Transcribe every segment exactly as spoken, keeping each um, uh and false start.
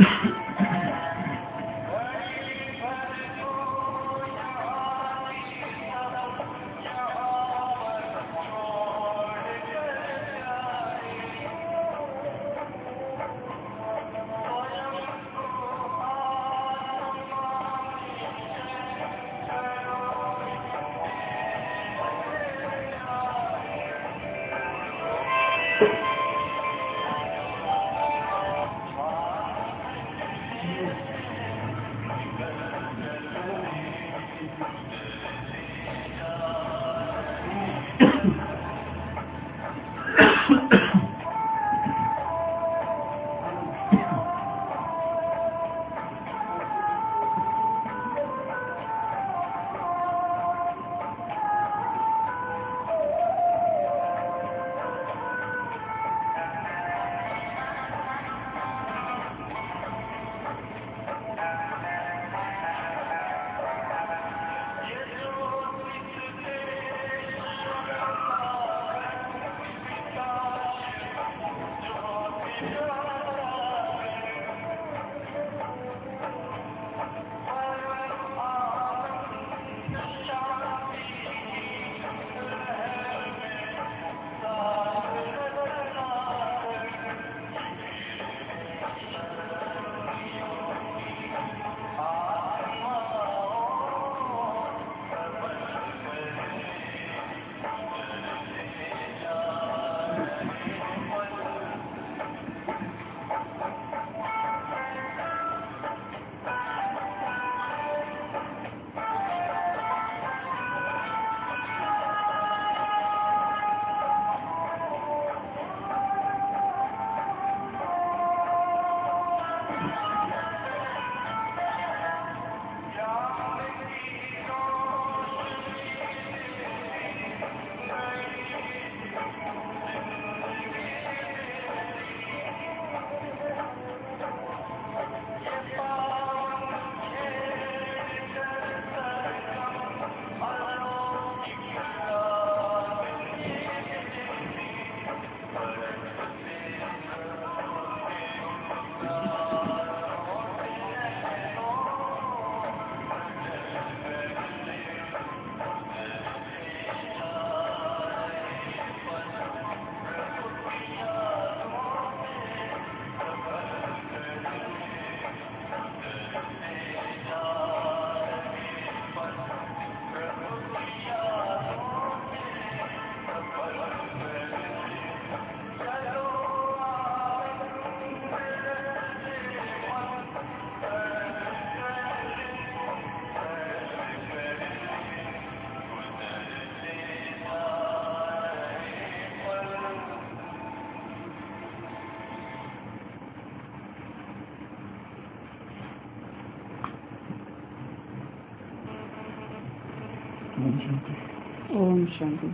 ओम शांति।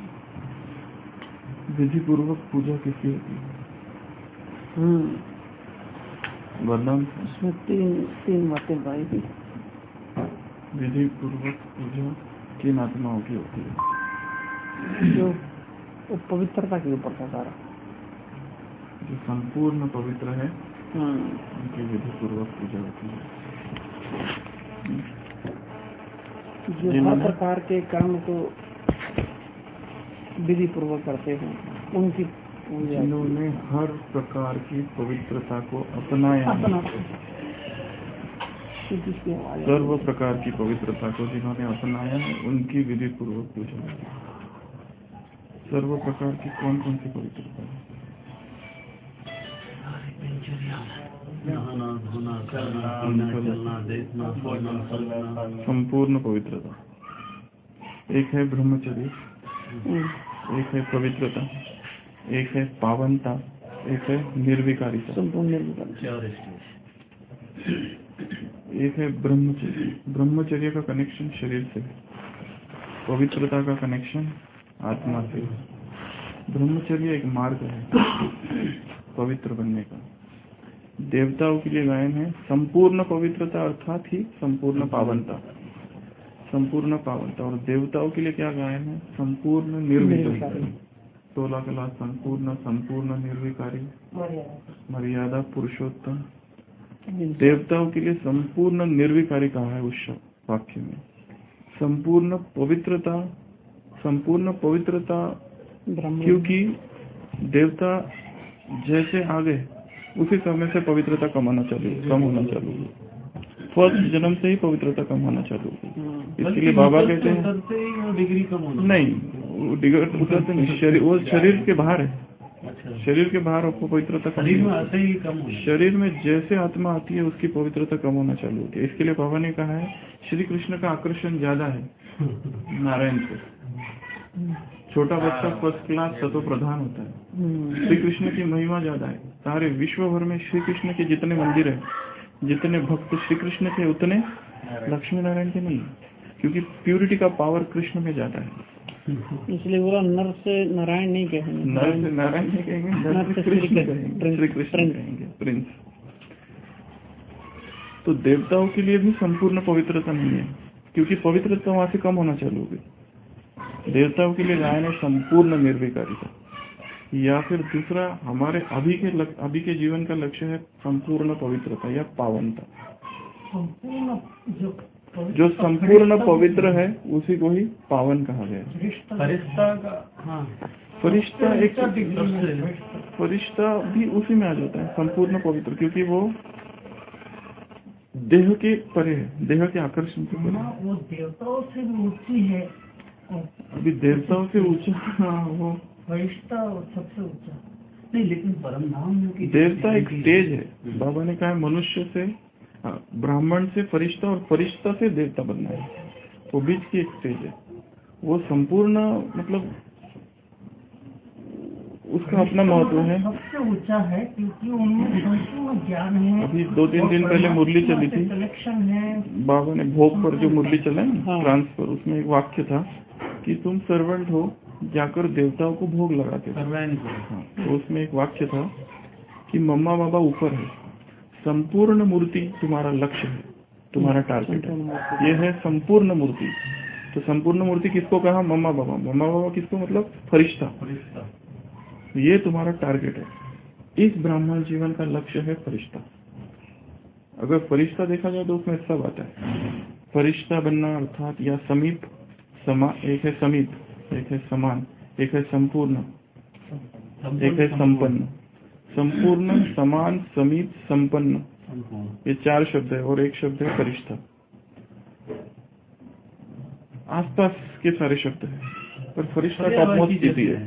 विधि पूर्वक पूजा किसी होती है? हम्म वरदान उसमें तीन तीन बातें पाई थी। विधि पूर्वक पूजा किन आत्माओं की होती है? जो वो पवित्रता के ऊपर था सारा, जो संपूर्ण पवित्र है उनकी विधि पूर्वक पूजा होती है। जो हर प्रकार के कर्म को विधि पूर्वक करते हैं उनकी पूजा। जिन्होंने हर प्रकार की पवित्रता को अपनाया, सर्व प्रकार की पवित्रता को जिन्होंने अपनाया है उनकी विधि पूर्वक पूजा होती है। सर्व प्रकार की कौन कौन सी पवित्रता है? संपूर्ण पवित्रता। एक है ब्रह्मचर्य, एक है पवित्रता, एक है पावनता, एक है निर्विकारिता। संपूर्ण निर्विकारिता। एक है ब्रह्मचर्य। ब्रह्मचर्य का कनेक्शन शरीर से, पवित्रता का कनेक्शन आत्मा से। ब्रह्मचर्य एक मार्ग है पवित्र बनने का। देवताओं के लिए गायन है संपूर्ण पवित्रता अर्थात ही संपूर्ण पावनता, संपूर्ण पावनता। और देवताओं के लिए क्या गायन है? संपूर्ण निर्विकारी। सोलह कला संपूर्ण, संपूर्ण निर्विकारी, मर्यादा पुरुषोत्तम, देवताओं के लिए संपूर्ण निर्विकारी कहा है उस वाक्य में। संपूर्ण पवित्रता, संपूर्ण पवित्रता, क्योंकि देवता जैसे आ गए उसी समय से पवित्रता कमाना चालू कम होना चालू हुई। फर्स्ट जन्म से ही पवित्रता कम होना चालू हुई। इसलिए बाबा कहते हैं डिग्री कम होना नहीं, डिग्री उतरते नहीं, शरीर वो शरीर के बाहर है। शरीर के बाहर आपको पवित्रता शरीर में आते ही कम होना। शरीर में जैसे आत्मा आती है उसकी पवित्रता कम होना चालू होती है। इसके लिए बाबा ने कहा है श्री कृष्ण का आकर्षण ज्यादा है नारायण से। छोटा बच्चा फर्स्ट क्लास सतो प्रधान होता है, श्री कृष्ण की महिमा ज्यादा है। सारे विश्व भर में श्री कृष्ण के जितने मंदिर है, जितने भक्त श्री कृष्ण के उतने लक्ष्मी नारायण के नहीं, क्योंकि प्यूरिटी का पावर कृष्ण में ज्यादा है। इसलिए वो नर से नारायण नहीं कहेंगे, नर से नारायण नहीं कहेंगे, नर से कृष्ण कहेंगे, श्री कृष्ण कहेंगे, प्रिंस। तो देवताओं के लिए भी संपूर्ण पवित्रता नहीं है, क्योंकि पवित्रता वहां से कम होना चालू हो गई। देवताओं के लिए गायन है संपूर्ण निर्विकारिता, या फिर दूसरा हमारे अभी के लक, अभी के जीवन का लक्ष्य है संपूर्ण पवित्रता या पावनता। संपूर्ण जो जो संपूर्ण पवित्र है उसी को ही पावन कहा गया है। फरिश्ता का, हाँ, फरिश्ता एक फरिश्ता भी उसी में आ जाता है संपूर्ण पवित्र, क्योंकि वो देह के परे है, देह के आकर्षण के परे। वो देवताओं से भी ऊंची है। अभी देवताओं से ऊंचा, हाँ, वो फरिश्ता सबसे ऊंचा नहीं, लेकिन परम धाम की देवता एक स्टेज है। बाबा ने कहा मनुष्य से, ब्राह्मण से फरिश्ता और फरिश्ता से देवता बनना है, वो बीच की एक स्टेज है। वो संपूर्ण मतलब उसका अपना महत्व है, सबसे ऊंचा है, क्योंकि उनमें संपूर्ण ज्ञान है। अभी दो तीन दिन पहले मुरली चली थी, कलेक्शन है। बाबा ने भोग पर जो मुरली चला है ट्रांसफर, उसमें एक वाक्य था कि तुम सर्वेंट हो, जाकर देवताओं को भोग लगाते थे। हाँ, तो उसमें एक वाक्य था कि मम्मा बाबा ऊपर है, संपूर्ण मूर्ति तुम्हारा लक्ष्य है, तुम्हारा टारगेट है। ये है संपूर्ण मूर्ति। तो संपूर्ण मूर्ति किसको कहा? मम्मा बाबा। मम्मा बाबा किसको मतलब? फरिश्ता। ये तुम्हारा टारगेट है। इस ब्राह्मण जीवन का लक्ष्य है फरिश्ता। अगर फरिश्ता देखा जाए तो उसमें सब आता है। फरिश्ता बनना अर्थात या समीप, समा, एक है समीप, एक है समान, एक है संपूर्ण, एक है संपन्न। संपूर्ण, समान, समीप, संपन्न, ये चार शब्द है, और एक शब्द है फरिश्ता। आसपास के सारे शब्द है, पर फरिश्ता टॉप मोस्ट स्थिति है।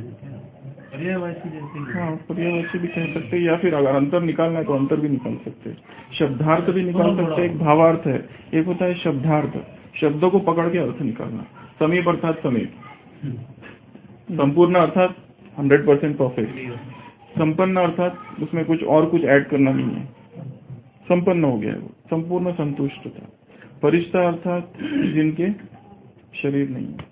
हाँ, पर्यायवाची भी कह सकते हैं, या फिर अगर अंतर निकालना है तो अंतर भी निकाल सकते हैं, शब्दार्थ भी निकाल सकते हैं। एक भावार्थ है, एक होता है शब्दार्थ, शब्दों को पकड़ के अर्थ निकालना। समीप अर्थात समीप, संपूर्ण अर्थात हंड्रेड परसेंट परफेक्ट, संपन्न अर्थात उसमें कुछ और कुछ ऐड करना नहीं है, संपन्न हो गया है वो, संपूर्ण संतुष्ट था। फरिश्ता अर्थात जिनके शरीर नहीं है।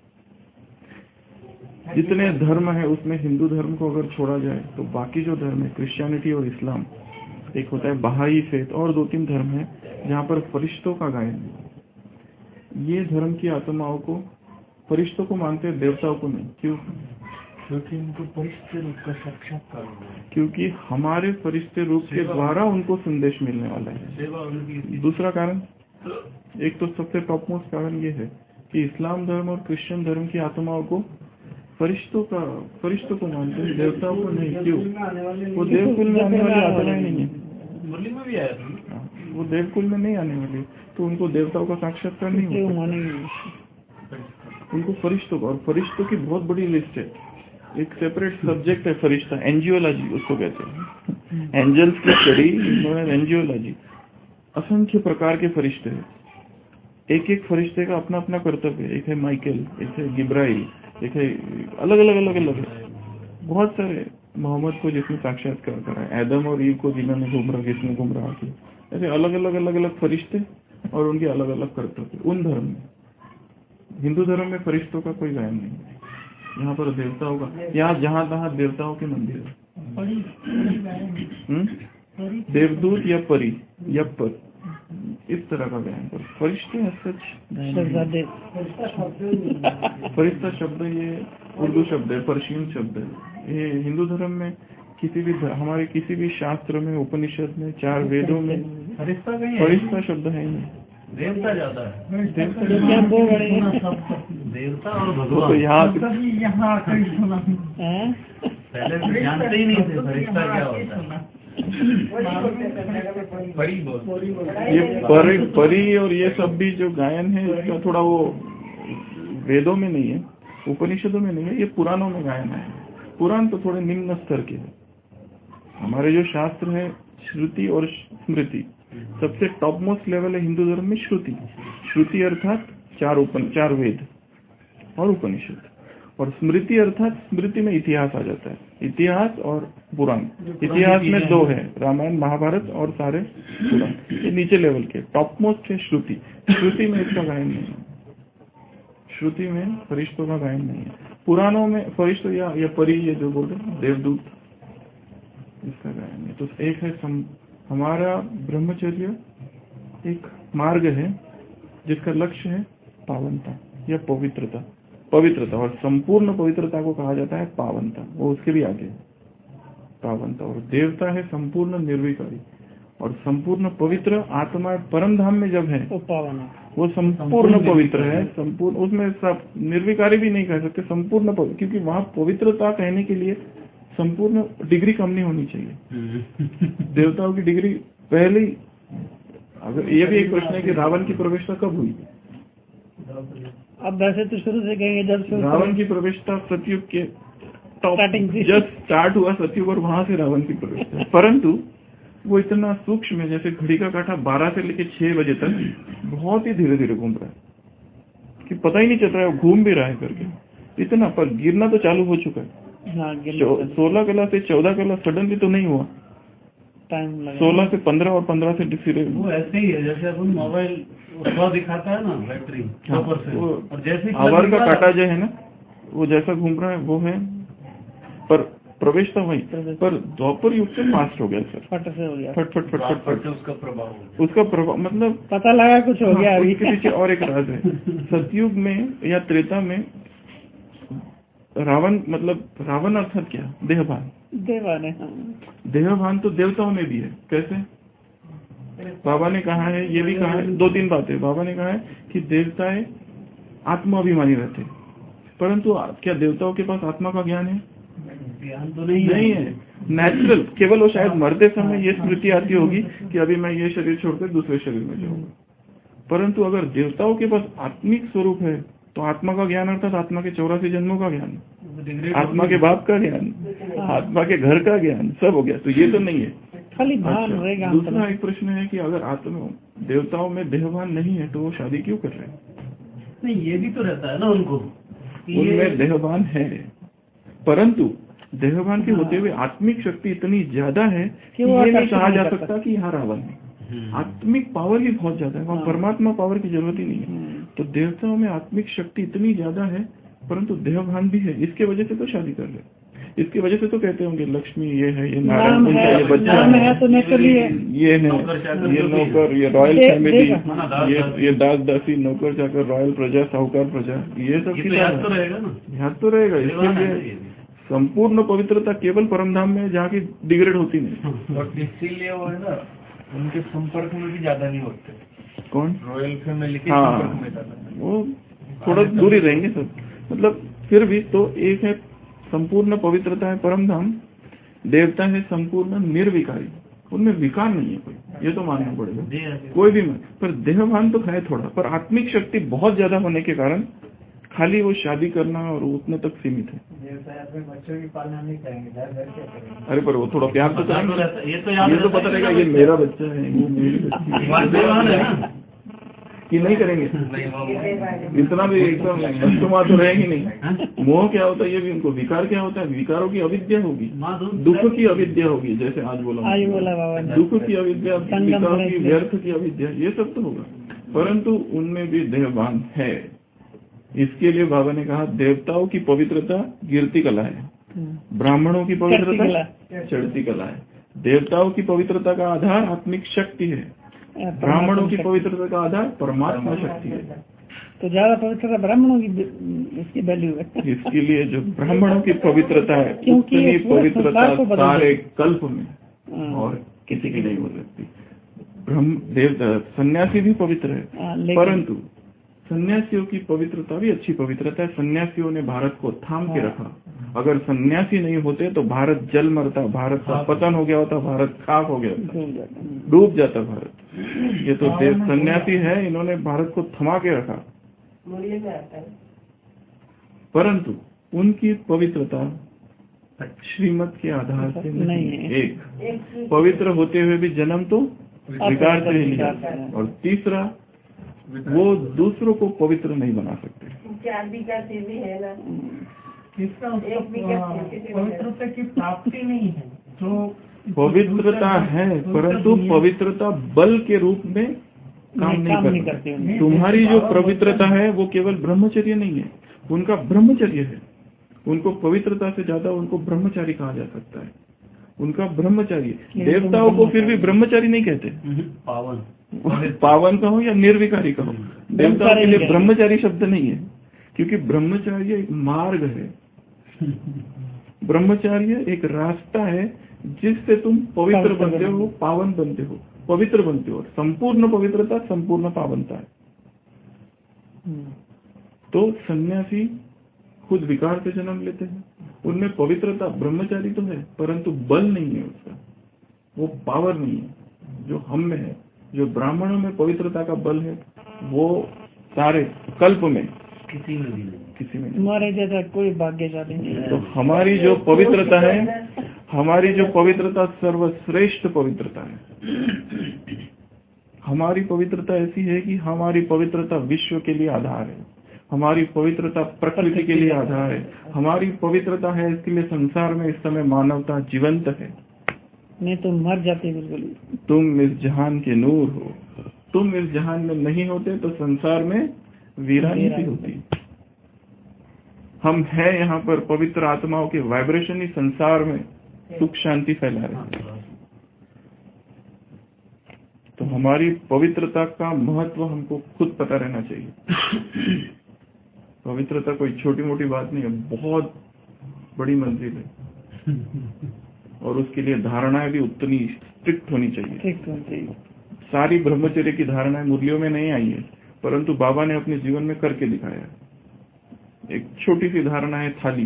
जितने धर्म है उसमें हिंदू धर्म को अगर छोड़ा जाए तो बाकी जो धर्म है, क्रिश्चियनिटी और इस्लाम, एक होता है बहाई फेथ, और दो तीन धर्म है जहाँ पर फरिश्तों का गायन है। ये धर्म की आत्माओं को, फरिश्तों को मानते हैं, देवताओं को नहीं। क्यों? क्योंकि उनको फरिश्ते रूप का साक्षात्कार हुआ है, क्योंकि हमारे फरिश्ते रूप के द्वारा उनको संदेश मिलने वाला है। दूसरा कारण, एक तो सबसे टॉप मोस्ट कारण ये है कि इस्लाम धर्म और क्रिश्चियन धर्म की आत्माओं को फरिश्तों का फरिश्तों को मानते हैं, देवताओं को नहीं। क्यों? वो देवकुल में आने वाली आत्मा ही नहीं है। मुरली में भी आया था, वो देवकुल में नहीं आने वाली, तो उनको देवताओं का साक्षात्कार नहीं होता, उनको फरिश्तों का। और फरिश्तों की बहुत बड़ी लिस्ट है, एक सेपरेट सब्जेक्ट है फरिश्ता, एंजियोलॉजी उसको कहते हैं। एंजल्स की स्टडी, एंजियोलॉजी। असंख्य प्रकार के फरिश्ते हैं, एक एक फरिश्ते का अपना अपना कर्तव्य है। एक है माइकल, एक है गिब्राइल, एक है अलग अलग अलग अलग है, बहुत सारे। मोहम्मद को जिसने साक्षात्कार करा है, एदम और ईव को जिन्होंने गुमराह जिसने गुमराह किया, ऐसे अलग अलग अलग अलग फरिश्ते और उनके अलग अलग कर्तव्य। उन धर्म में, हिंदू धर्म में फरिश्तों का कोई गायन नहीं है, यहाँ पर देवताओं का। यहाँ जहाँ तहाँ देवताओं के मंदिर है, देवदूत या परी या पर, इस तरह का गायन पर। फरिश्ते सच फरिश्ता शब्द ये उर्दू शब्द है, पर्शियन शब्द है। ये हिंदू धर्म में किसी भी, हमारे किसी भी शास्त्र में, उपनिषद में, चार वेदों में फरिश्ता कहीं है? फरिश्ता शब्द है ही नहीं। देवता ज्यादा है। देवता जो क्या दो बड़े हैं। देवता और वो तो भगवान यहाँ यहाँ सुना हैं? पहले भी जानते ही नहीं थे फरिश्ता क्या होता है। परी बोल ये परी परी और ये सब भी जो गायन है इसका थोड़ा वो वेदों में नहीं है, उपनिषदों में नहीं है, ये पुराणों में गायन है। पुराण तो थोड़े निम्न स्तर के है। हमारे जो शास्त्र है श्रुति और स्मृति, सबसे टॉप मोस्ट लेवल है हिंदू धर्म में श्रुति। श्रुति अर्थात चार उपन चार वेद और उपनिषद, और स्मृति अर्थात स्मृति में इतिहास आ जाता है। इतिहास और पुराण, इतिहास में दो है, रामायण महाभारत और सारे पुराण। ये नीचे लेवल के, टॉप मोस्ट है श्रुति। श्रुति में इसका गायन नहीं है, श्रुति में फरिश्तों का गायन नहीं है। पुराणों में फरिश्तों या, या परी, ये जो बोल रहे देवदूत, इसका गायन है। तो एक है सम, हमारा ब्रह्मचर्य एक मार्ग है जिसका लक्ष्य है पावनता या पवित्रता। पवित्रता और संपूर्ण पवित्रता को कहा जाता है पावनता, वो उसके भी आगे पावनता। और देवता है संपूर्ण निर्विकारी, और संपूर्ण पवित्र आत्मा परम धाम में जब है वो पावन है। वो संपूर्ण पवित्र है। संपूर्ण, उसमें सब निर्विकारी भी नहीं कह सकते, संपूर्ण पवित्र, क्योंकि वहाँ पवित्रता कहने के लिए संपूर्ण डिग्री कम नहीं होनी चाहिए। देवताओं की डिग्री पहले ही, अगर ये भी एक प्रश्न है कि रावण की प्रवेशता कब हुई। अब वैसे तो शुरू से कहेंगे जब शुरू रावण की प्रवेशता सतयुग के टॉप स्टार्टिंग से जस्ट स्टार्ट हुआ सतयुग, और वहां से रावण की प्रवेशता। परंतु वो इतना सूक्ष्म है, जैसे घड़ी का कांटा बारह से लेकर छह बजे तक बहुत ही धीरे धीरे घूम रहा है कि पता ही नहीं चल रहा है वो घूम भी रहा है करके इतना। पर गिरना तो चालू हो चुका है। हाँ, सोलह कला से चौदह कला सडनली तो नहीं हुआ, टाइम लगा। सोलह से पंद्रह और पंद्रह से डिसीरे वो ऐसे ही है जैसे अपन मोबाइल सौ दिखाता है ना बैटरी सौ परसेंट, और जैसे ही आवर का काटा जो है ना, वो जैसा घूम रहा है वो है, पर प्रवेश तो वही। पर द्वापर युग से फास्ट हो गया सर, फट से हो गया, फट फट फट फट फट उसका प्रभाव उसका प्रभाव मतलब पता लगा कुछ हो गया। हाँ, अभी उसके पीछे और एक राज है। सतयुग में या त्रेता में रावण, मतलब रावण अर्थात क्या, देहभान। देवाने हाँ। देहभान तो देवताओं में भी है। कैसे? बाबा ने कहा है, ये भी कहा है, दो तीन बातें बाबा ने कहा है कि देवताएं आत्माभिमानी रहते हैं, परंतु क्या देवताओं के पास आत्मा का ज्ञान है? ज्ञान तो नहीं, नहीं है, नेचुरल। केवल वो शायद मरते समय ये स्मृति आती होगी कि अभी मैं ये शरीर छोड़कर दूसरे शरीर में जाऊंगा। परंतु अगर देवताओं के पास आत्मिक स्वरूप है तो आत्मा का ज्ञान अर्थात आत्मा के चौरासी जन्मों का ज्ञान, आत्मा के बाप का ज्ञान, आत्मा के घर का ज्ञान, सब हो गया। तो ये तो नहीं है, खाली भान अच्छा, रहेगा। दूसरा एक प्रश्न है कि अगर आत्मा देवताओं में देहभान नहीं है तो वो शादी क्यों कर रहे हैं? नहीं, ये भी तो रहता है ना उनको, उनमें देहभान है, परंतु देहभान के होते हुए आत्मिक शक्ति इतनी ज्यादा है कि ये नहीं कहा जा सकता कि यहाँ रावण है। आत्मिक पावर ही बहुत ज्यादा है, वहाँ परमात्मा पावर की जरूरत ही नहीं है। तो देवताओं में आत्मिक शक्ति इतनी ज्यादा है, परंतु देहभान भी है। इसके वजह से तो शादी कर रहे, इसकी वजह से तो कहते होंगे लक्ष्मी ये है, ये नारायण, उनका ये बच्चा है, तो नेचुरली है, ये है, ये नौकर, ये रॉयल फैमिली, ये ये दास दासी, नौकर चाकर, रॉयल प्रजा, साहूकार प्रजा, ये सब याद तो रहेगा ना, याद तो रहेगा। इसके लिए संपूर्ण पवित्रता केवल परमधाम में जहाँ की डिग्रेड होती नहीं। और इसीलिए वो है ना, उनके संपर्क में भी ज्यादा नहीं होते। कौन? रॉयल फैमिली के हाँ, संपर्क में ज्यादा, वो थोड़ा दूरी रहेंगे सब। मतलब फिर भी तो एक है संपूर्ण पवित्रता है परम धाम, देवता है संपूर्ण निर्विकारी, उनमें विकार नहीं है कोई, ये तो मानना पड़ेगा, कोई भी मन। पर देहभान तो है थोड़ा, पर आत्मिक शक्ति बहुत ज्यादा होने के कारण खाली वो शादी करना और उतने तक सीमित है। बच्चों की पालना नहीं करेंगे, अरे पर वो थोड़ा प्यार तो करेंगे, ये तो ये तो पता रहेगा ये मेरा बच्चा है, वो मेरी बच्ची है कि नहीं करेंगे। इतना भी एकदम नष्टमा तो रहेगी नहीं। मोह क्या होता है ये भी उनको, विकार क्या होता है, विकारों की अविद्या होगी, दुख की अविद्या होगी, जैसे आज बोला आज बोला बाबा ने, दुख की अविद्या, विकार की, व्यर्थ की अविद्या, ये सब तो होगा, परंतु उनमें भी देहभान है। इसके लिए बाबा ने कहा देवताओं की पवित्रता गिरती कला है, ब्राह्मणों की पवित्रता चढ़ती कला है। देवताओं की पवित्रता का आधार आत्मिक शक्ति है, ब्राह्मणों की पवित्रता का आधार परमात्मा शक्ति है। तो ज्यादा पवित्रता ब्राह्मणों की इसकी वैल्यू है। इसके लिए जो ब्राह्मणों की पवित्रता है उतनी पवित्रता सारे कल्प में और किसी की नहीं हो सकती। ब्रह्म देव सन्यासी भी पवित्र है, हाँ, लेकिन- परंतु सन्यासियों की पवित्रता भी अच्छी पवित्रता है। सन्यासियों ने भारत को थाम के रखा। अगर सन्यासी नहीं होते तो भारत जल मरता, भारत का पतन हो गया होता, भारत खाक हो गया होता, डूब जाता भारत। ये तो देव सन्यासी है, इन्होंने भारत को थमा के रखा। परंतु उनकी पवित्रता श्रीमद के आधार से नहीं है। एक, पवित्र होते हुए भी जन्म तो विकार से ही लिया, और तीसरा वो दूसरों को पवित्र नहीं बना सकते। है ना, इसका पवित्रता की प्राप्ति नहीं है। जो पवित्रता है, परंतु पवित्रता बल के रूप में काम नहीं करती। तुम्हारी जो पवित्रता है वो केवल ब्रह्मचर्य नहीं है, उनका ब्रह्मचर्य है। उनको पवित्रता से ज्यादा उनको ब्रह्मचारी कहा जा सकता है। उनका ब्रह्मचारी, देवताओं को फिर भी ब्रह्मचारी नहीं कहते, पावन पावन कहो या निर्विकारी कहो, देवताओं के लिए ब्रह्मचारी शब्द नहीं है, क्योंकि ब्रह्मचार्य एक मार्ग है, ब्रह्मचार्य एक रास्ता है जिससे तुम पवित्र बनते हो, पावन बनते हो, पवित्र बनते हो। संपूर्ण पवित्रता संपूर्ण पावनता है। तो सन्यासी खुद विकार से जन्म लेते हैं, उनमें पवित्रता, ब्रह्मचारी तो है परंतु बल नहीं है उसका, वो पावर नहीं है जो हम में है। जो ब्राह्मणों में पवित्रता का बल है वो सारे कल्प में किसी में भी नहीं, किसी में नहीं। हमारे जैसा कोई भाग्यशाली नहीं है। तो हमारी जो पवित्रता है, हमारी जो पवित्रता सर्वश्रेष्ठ पवित्रता है। हमारी पवित्रता ऐसी है कि हमारी पवित्रता विश्व के लिए आधार है, हमारी पवित्रता प्रकृति के लिए आधार है, हमारी पवित्रता है इसके लिए संसार में इस समय मानवता जीवंत है। नहीं तो मर जाते बिल्कुल। तुम इस जहान के नूर हो, तुम इस जहान में नहीं होते तो संसार में वीरानी सी होती। हम हैं यहाँ पर पवित्र आत्माओं के वाइब्रेशन ही संसार में सुख शांति फैला रहे हैं। तो हमारी पवित्रता का महत्व हमको खुद पता रहना चाहिए। पवित्रता कोई छोटी मोटी बात नहीं है, बहुत बड़ी मंजिल है, और उसके लिए धारणाएं भी उतनी स्ट्रिक्ट होनी चाहिए। सारी ब्रह्मचर्य की धारणाएं मुरलियों में नहीं आई है, परंतु बाबा ने अपने जीवन में करके दिखाया। एक छोटी सी धारणा है थाली।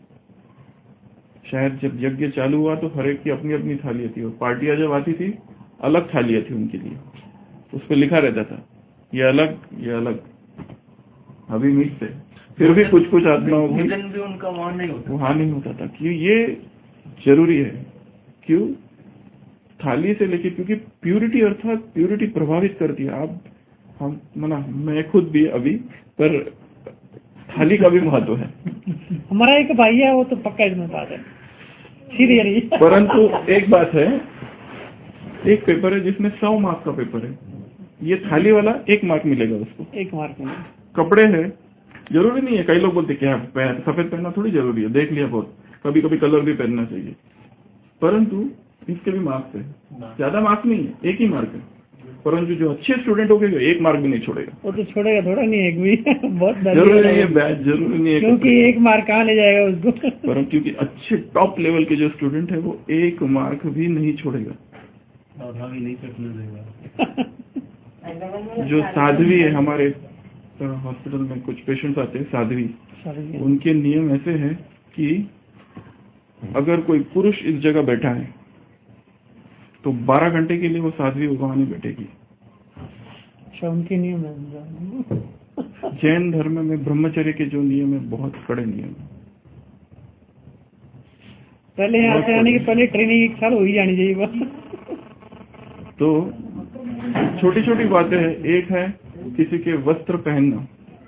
शायद जब यज्ञ चालू हुआ तो हर एक की अपनी अपनी थाली थी, और पार्टियां जब आती थी अलग थालियां थी उनके लिए, उस पर लिखा रहता था ये अलग ये अलग। अभी मिक्स है, फिर भी कुछ कुछ आत्माओं की भी उनका वहां नहीं होता वहां नहीं होता था। क्यों ये जरूरी है? क्यों थाली से लेके, क्योंकि प्यूरिटी अर्थात प्यूरिटी प्रभावित करती है। आप हम मना मैं खुद भी अभी, पर थाली का भी महत्व है। हमारा एक भाई है वो तो पक्का इसमें बात है, सीरियसली। परंतु एक बात है, एक पेपर है जिसमें सौ मार्क का पेपर है, ये थाली वाला एक मार्क मिलेगा उसको, एक मार्क में। कपड़े है जरूरी नहीं है, कई लोग बोलते क्या सफेद पहनना थोड़ी जरूरी है, देख लिया बहुत, कभी कभी कलर भी पहनना चाहिए, परंतु इसके भी मार्क्स है, ज्यादा मार्क्स नहीं है, एक ही मार्क है। परंतु जो अच्छे स्टूडेंट हो गए एक मार्क भी नहीं छोड़ेगा। वो तो छोड़ेगा थोड़ा नहीं, एक भी बहुत जरूरी नहीं है बैच, जरूरी नहीं है, क्योंकि एक मार्क कहाँ ले जाएगा उसको। परंतु क्योंकि अच्छे टॉप लेवल के जो स्टूडेंट है वो एक मार्क भी नहीं छोड़ेगा, भी नहीं कटने देगा। जो साध्वी है, हमारे हॉस्पिटल में कुछ पेशेंट्स आते हैं साध्वी, उनके नियम ऐसे हैं कि अगर कोई पुरुष इस जगह बैठा है तो बारह घंटे के लिए वो साध्वी वहां नहीं बैठेगी। अच्छा, उनके नियम है। जैन धर्म में ब्रह्मचर्य के जो नियम है बहुत कड़े नियम। पहले यहाँ से आने के पहले ट्रेनिंग एक साल हो ही जानी चाहिए बस। तो छोटी छोटी बातें हैं। एक है किसी के वस्त्र पहनना,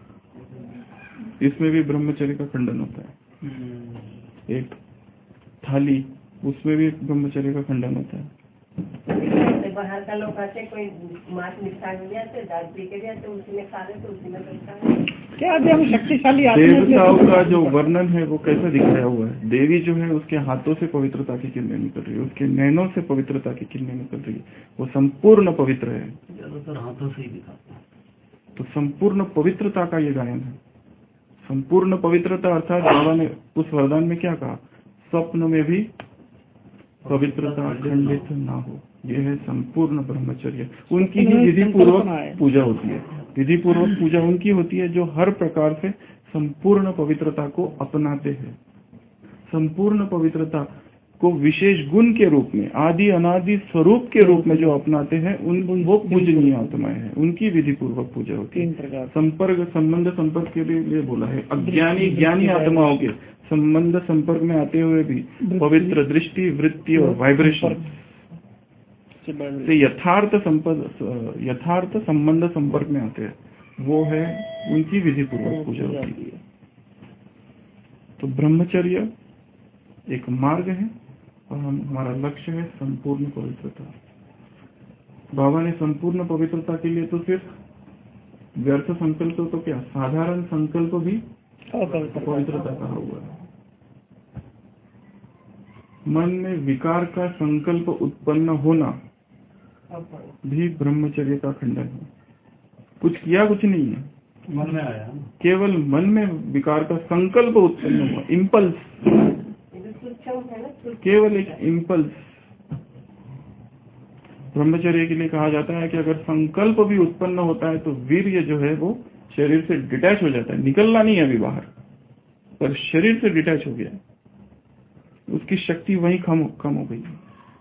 इसमें भी ब्रह्मचर्य का खंडन होता है। एक थाली, उसमें भी ब्रह्मचर्य का खंडन होता है। बाहर का लोग आते, कोई मांस मिठाई मिल जाते, दाल पी के जाते, उसी में खा लेते, उसी में करता है। क्या हम शक्तिशाली देवताओं का जो वर्णन है वो कैसे दिखाया हुआ है? देवी जो है उसके हाथों से पवित्रता की किरणें निकल रही है, उसके नैनों से पवित्रता की किरणें निकल रही है, वो संपूर्ण पवित्र है। ज्यादातर हाथों से ही दिखाते हैं। तो संपूर्ण पवित्रता का ये गायन है। संपूर्ण पवित्रता अर्थात बाबा ने उस वरदान में क्या कहा? स्वप्न में भी पवित्रता खंडित ना हो। ये है संपूर्ण ब्रह्मचर्य। उनकी ही विधि पूर्वक पूजा होती है। विधि पूर्वक पूजा उनकी होती है जो हर प्रकार से संपूर्ण पवित्रता को अपनाते हैं। संपूर्ण पवित्रता को विशेष गुण के रूप में, आदि अनादि स्वरूप के रूप में जो अपनाते हैं, उन वो पूजनीय आत्माएं हैं। उनकी विधि पूर्वक पूजा होती है। संपर्क संबंध संपर्क के लिए बोला है। अज्ञानी ज्ञानी आत्माओं के संबंध संपर्क में आते हुए भी पवित्र दृष्टि, वृत्ति और वाइब्रेशन से यथार्थ संपर्क यथार्थ संबंध संपर्क में आते हैं, वो है उनकी विधि पूर्वक पूजा होती है। तो ब्रह्मचर्य एक मार्ग है और हम हमारा लक्ष्य है संपूर्ण पवित्रता। बाबा ने संपूर्ण पवित्रता के लिए तो सिर्फ व्यर्थ संकल्प तो क्या, साधारण संकल्प भी पवित्रता कहा हुआ है। मन में विकार का संकल्प उत्पन्न होना भी ब्रह्मचर्य का खंडन है। कुछ किया कुछ नहीं है, मन में आया, केवल मन में विकार का संकल्प उत्पन्न हुआ, इम्पल्स, केवल एक इम्पल्स। ब्रह्मचर्य के लिए कहा जाता है कि अगर संकल्प भी उत्पन्न होता है तो वीर्य जो है वो शरीर से डिटैच हो जाता है। निकलना नहीं है अभी बाहर, पर शरीर से डिटैच हो गया, उसकी शक्ति वहीं कम कम हो गई।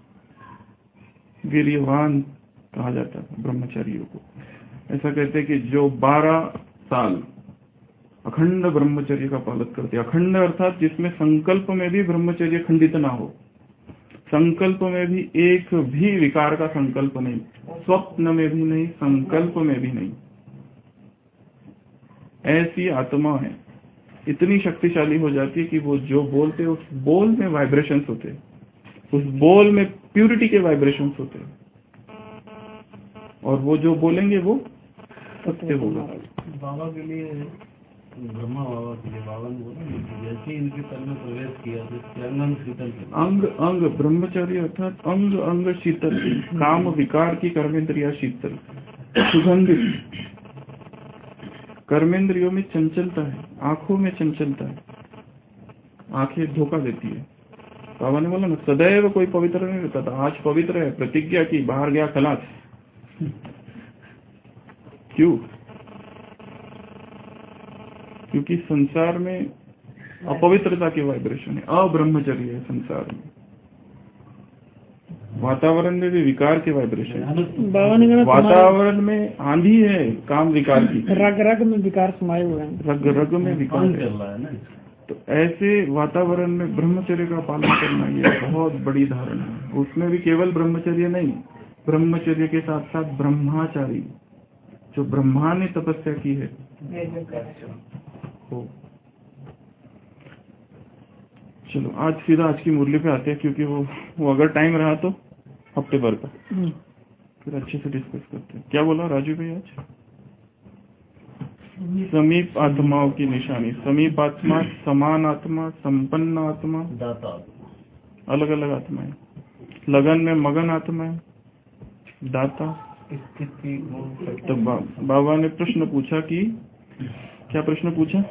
वीर्यवान कहा जाता है ब्रह्मचारियों को। ऐसा कहते हैं कि जो बारह साल अखंड ब्रह्मचर्य का पालन करते, अखंड अर्थात जिसमें संकल्प में भी ब्रह्मचर्य खंडित ना हो, संकल्प में भी एक भी विकार का संकल्प नहीं, स्वप्न में भी नहीं, संकल्प में भी नहीं, ऐसी आत्मा है इतनी शक्तिशाली हो जाती है कि वो जो बोलते उस बोल में वाइब्रेशंस होते, उस बोल में प्यूरिटी के वाइब्रेशंस होते, और वो जो बोलेंगे वो सत्य होगा। बाबा के लिए, ब्रह्मा बाबा के लिए बाबा ने बोला जैसे इनके तन में प्रवेश किया तो अंग शीतल, अंग अंग ब्रह्मचर्य अर्थात अंग अंग शीतल, काम विकार की कर्मेंद्रिया शीतल, सुगंधित। कर्मेंद्रियों में चंचलता है, आंखों में चंचलता है, आंखें धोखा देती है। बाबा ने बोला ना, सदैव कोई पवित्र नहीं रहता था, आज पवित्र है, प्रतिज्ञा की, बाहर गया खलास। क्यों? क्योंकि संसार में अपवित्रता की वाइब्रेशन है, अब्रह्मचर्य है संसार में। वातावरण में भी विकार के वाइब्रेशन, वातावरण में आंधी है काम विकार की, रग रग में विकार समाये हुए हैं, रग रग में विकार है। तो ऐसे वातावरण में ब्रह्मचर्य का पालन करना ये बहुत बड़ी धारणा है। उसमें भी केवल ब्रह्मचर्य नहीं, ब्रह्मचर्य के साथ साथ ब्रह्माचारी, जो ब्रह्मा ने तपस्या की है वो। चलो आज सीधा आज की मुरली पे आते हैं, क्योंकि वो वो अगर टाइम रहा तो हफ्ते भर का फिर अच्छे से डिस्कस करते हैं। क्या बोला राजू भाई आज? समीप आत्माओं की निशानी, समीप आत्मा, समान आत्मा, संपन्न आत्मा, दाता, अलग अलग आत्माएं, लगन में मगन आत्माएं, दाता। तो बा, बाबा ने प्रश्न पूछा कि क्या प्रश्न पूछा?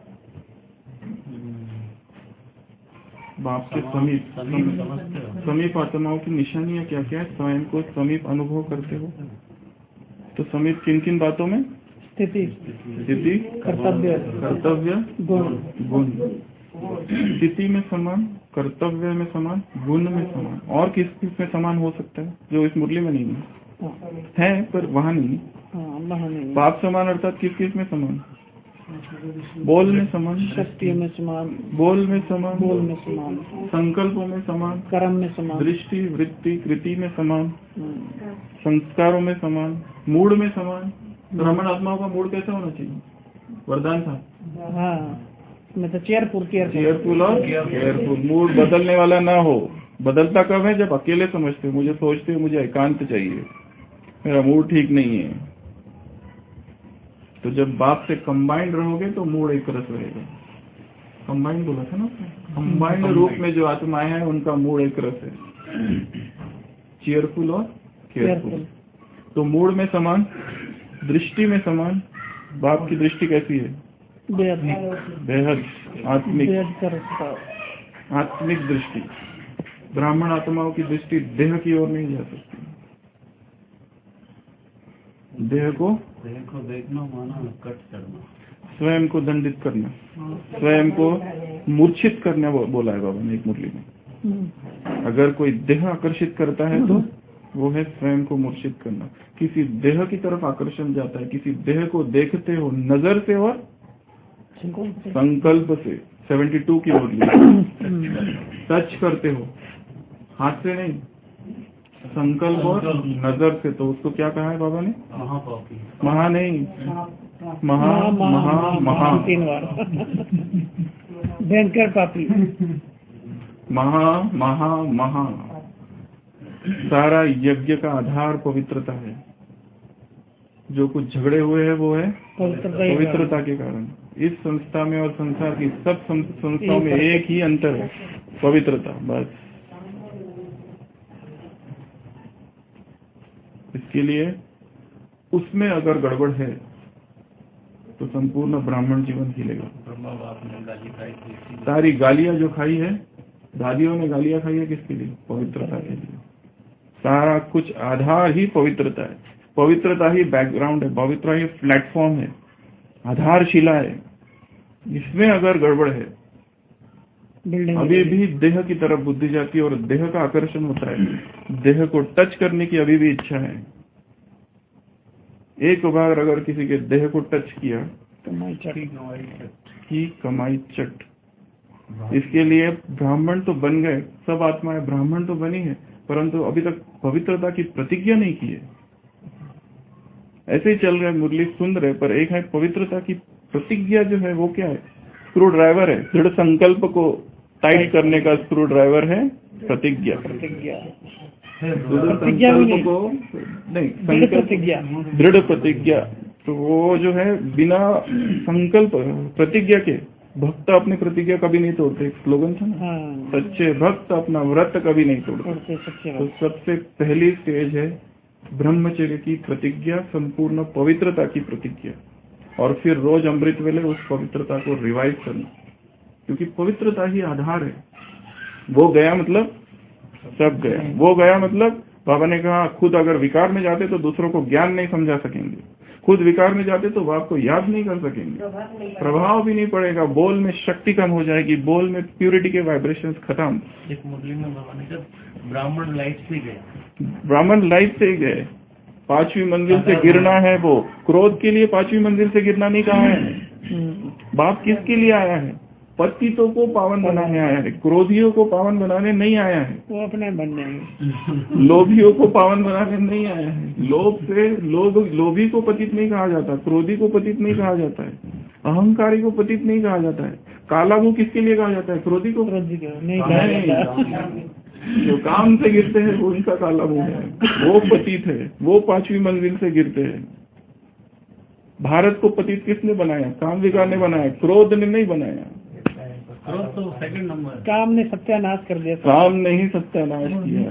बाप के समीप समीप आत्माओं की निशानियां क्या क्या है? स्वयं को समीप अनुभव करते हो तो समीप किन किन बातों में? स्थिति, स्थिति, कर्तव्य, कर्तव्य, गुण, गुण। स्थिति में समान, कर्तव्य में समान, गुण में समान। और किस किस में समान हो सकता है जो इस मुरली में नहीं है, है पर वहाँ नहीं। बाप समान अर्थात किस किस में समान? बोल में समान, शक्ति में समान, बोल में समान, बोल में समान, संकल्पों में समान, कर्म में समान, दृष्टि, वृत्ति, कृति में समान, संस्कारों में समान, मूड में समान। ब्राह्मण आत्माओं का मूड कैसा होना चाहिए? वरदान था। हाँ, मैं तो चेयरफुल चेयरफुल और केयरफुल। मूड बदलने वाला ना हो। बदलता कब है? जब अकेले समझते हो, मुझे सोचते हो मुझे एकांत चाहिए, मेरा मूड ठीक नहीं है। तो जब बाप से कंबाइंड रहोगे तो मूड एक रस रहेगा। कंबाइंड बोला था ना, कंबाइंड रूप में जो आत्माएं हैं उनका मूड एक रस है, चेयरफुल और केयरफुल। तो मूड में समान, दृष्टि में समान। बाप की दृष्टि कैसी है? बेहद आत्मिक, आत्मिक दृष्टि। ब्राह्मण आत्माओं की दृष्टि देह की ओर नहीं जा सकती। देह को देह को देखना माना कट करना, स्वयं को दंडित करना, स्वयं को मूर्छित करना बो, बोला है बाबा ने एक मुरली में। अगर कोई देह आकर्षित करता है तो वो है स्वयं को मूर्छित करना। किसी देह की तरफ आकर्षण जाता है, किसी देह को देखते हो नजर से और संकल्प से, बहत्तर की मुरली टच करते हो हाथ से नहीं, संकल्प और नजर से, तो उसको क्या कहा है बाबा ने? महापापी। महा नहीं, महा महा महा तीन बार भयंकर पापी। महा महा महा। सारा यज्ञ का आधार पवित्रता है। जो कुछ झगड़े हुए हैं वो है पवित्रता के कारण। इस संस्था में और संसार की सब संस्थाओं में एक ही अंतर है, पवित्रता, बस। इसके लिए उसमें अगर गड़बड़ है तो संपूर्ण ब्राह्मण जीवन हिलेगा। सारी गालियां जो खाई है, दादियों ने गालियां खाई है किसके लिए? पवित्रता के लिए। सारा कुछ आधार ही पवित्रता है, पवित्रता ही बैकग्राउंड है, पवित्रता ही प्लेटफॉर्म है, आधारशिला है। इसमें अगर गड़बड़ है, अभी भी देह की तरफ बुद्धि जाती है और देह का आकर्षण होता है, देह को टच करने की अभी भी इच्छा है। एक बार अगर किसी के देह को टच किया की कमाई चट। इसके लिए ब्राह्मण तो बन गए, सब आत्माएं ब्राह्मण तो बनी है, परंतु अभी तक पवित्रता की प्रतिज्ञा नहीं की है। ऐसे ही चल रहे मुरली सुन रहे, पर एक है पवित्रता की प्रतिज्ञा जो है वो क्या है? स्क्रू ड्राइवर है। दृढ़ संकल्प को टाइट करने का स्क्रू ड्राइवर है प्रतिज्ञा। प्रतिज्ञा संकल्प को नहीं, संकल्प दृढ़ प्रतिज्ञा। तो वो जो है बिना संकल्प प्रतिज्ञा के, भक्त अपनी प्रतिज्ञा कभी नहीं तोड़ते, स्लोगन था ना, सच्चे भक्त अपना व्रत कभी नहीं तोड़ते। तो सबसे पहली स्टेज है ब्रह्मचर्य की प्रतिज्ञा, संपूर्ण पवित्रता की प्रतिज्ञा, और फिर रोज अमृत वेले उस पवित्रता को रिवाइव करना, क्योंकि पवित्रता ही आधार है। वो गया मतलब सब गया, वो गया मतलब बाबा ने कहा खुद अगर विकार में जाते तो दूसरों को ज्ञान नहीं समझा सकेंगे, खुद विकार में जाते तो बाप को याद नहीं कर सकेंगे, प्रभाव भी नहीं पड़ेगा, बोल में शक्ति कम हो जाएगी, बोल में प्यूरिटी के वाइब्रेशंस खत्म। एक मुरली में बाबा ने कहा ब्राह्मण लाइफ से गए, ब्राह्मण लाइफ से गए, पांचवी मंजिल से गिरना है। वो क्रोध के लिए पांचवी मंजिल से गिरना नहीं कहा है। बाप किसके लिए आया है? पतितों को पावन बनाने आया है, क्रोधियों को पावन बनाने नहीं आया है। वो अपने बनने हैं। लोभियों को पावन बनाने नहीं आया है। लोभ से लोभ लोभी को पतित नहीं कहा जाता, क्रोधी को पतित नहीं कहा जाता है, अहंकारी को पतित नहीं कहा जाता है। काला मुंह किसके लिए कहा जाता है? क्रोधी को नहीं कहा जाता। जो काम से गिरते हैं वो उनका काला मुंह है, वो पतित है, वो पांचवी मंजिल से गिरते हैं। भारत को पतित किसने बनाया? काम विकार ने बनाया, क्रोध ने नहीं बनाया। क्रोध तो सेकंड नंबर, काम ने सत्यानाश कर दिया। काम ने ही सत्यानाश किया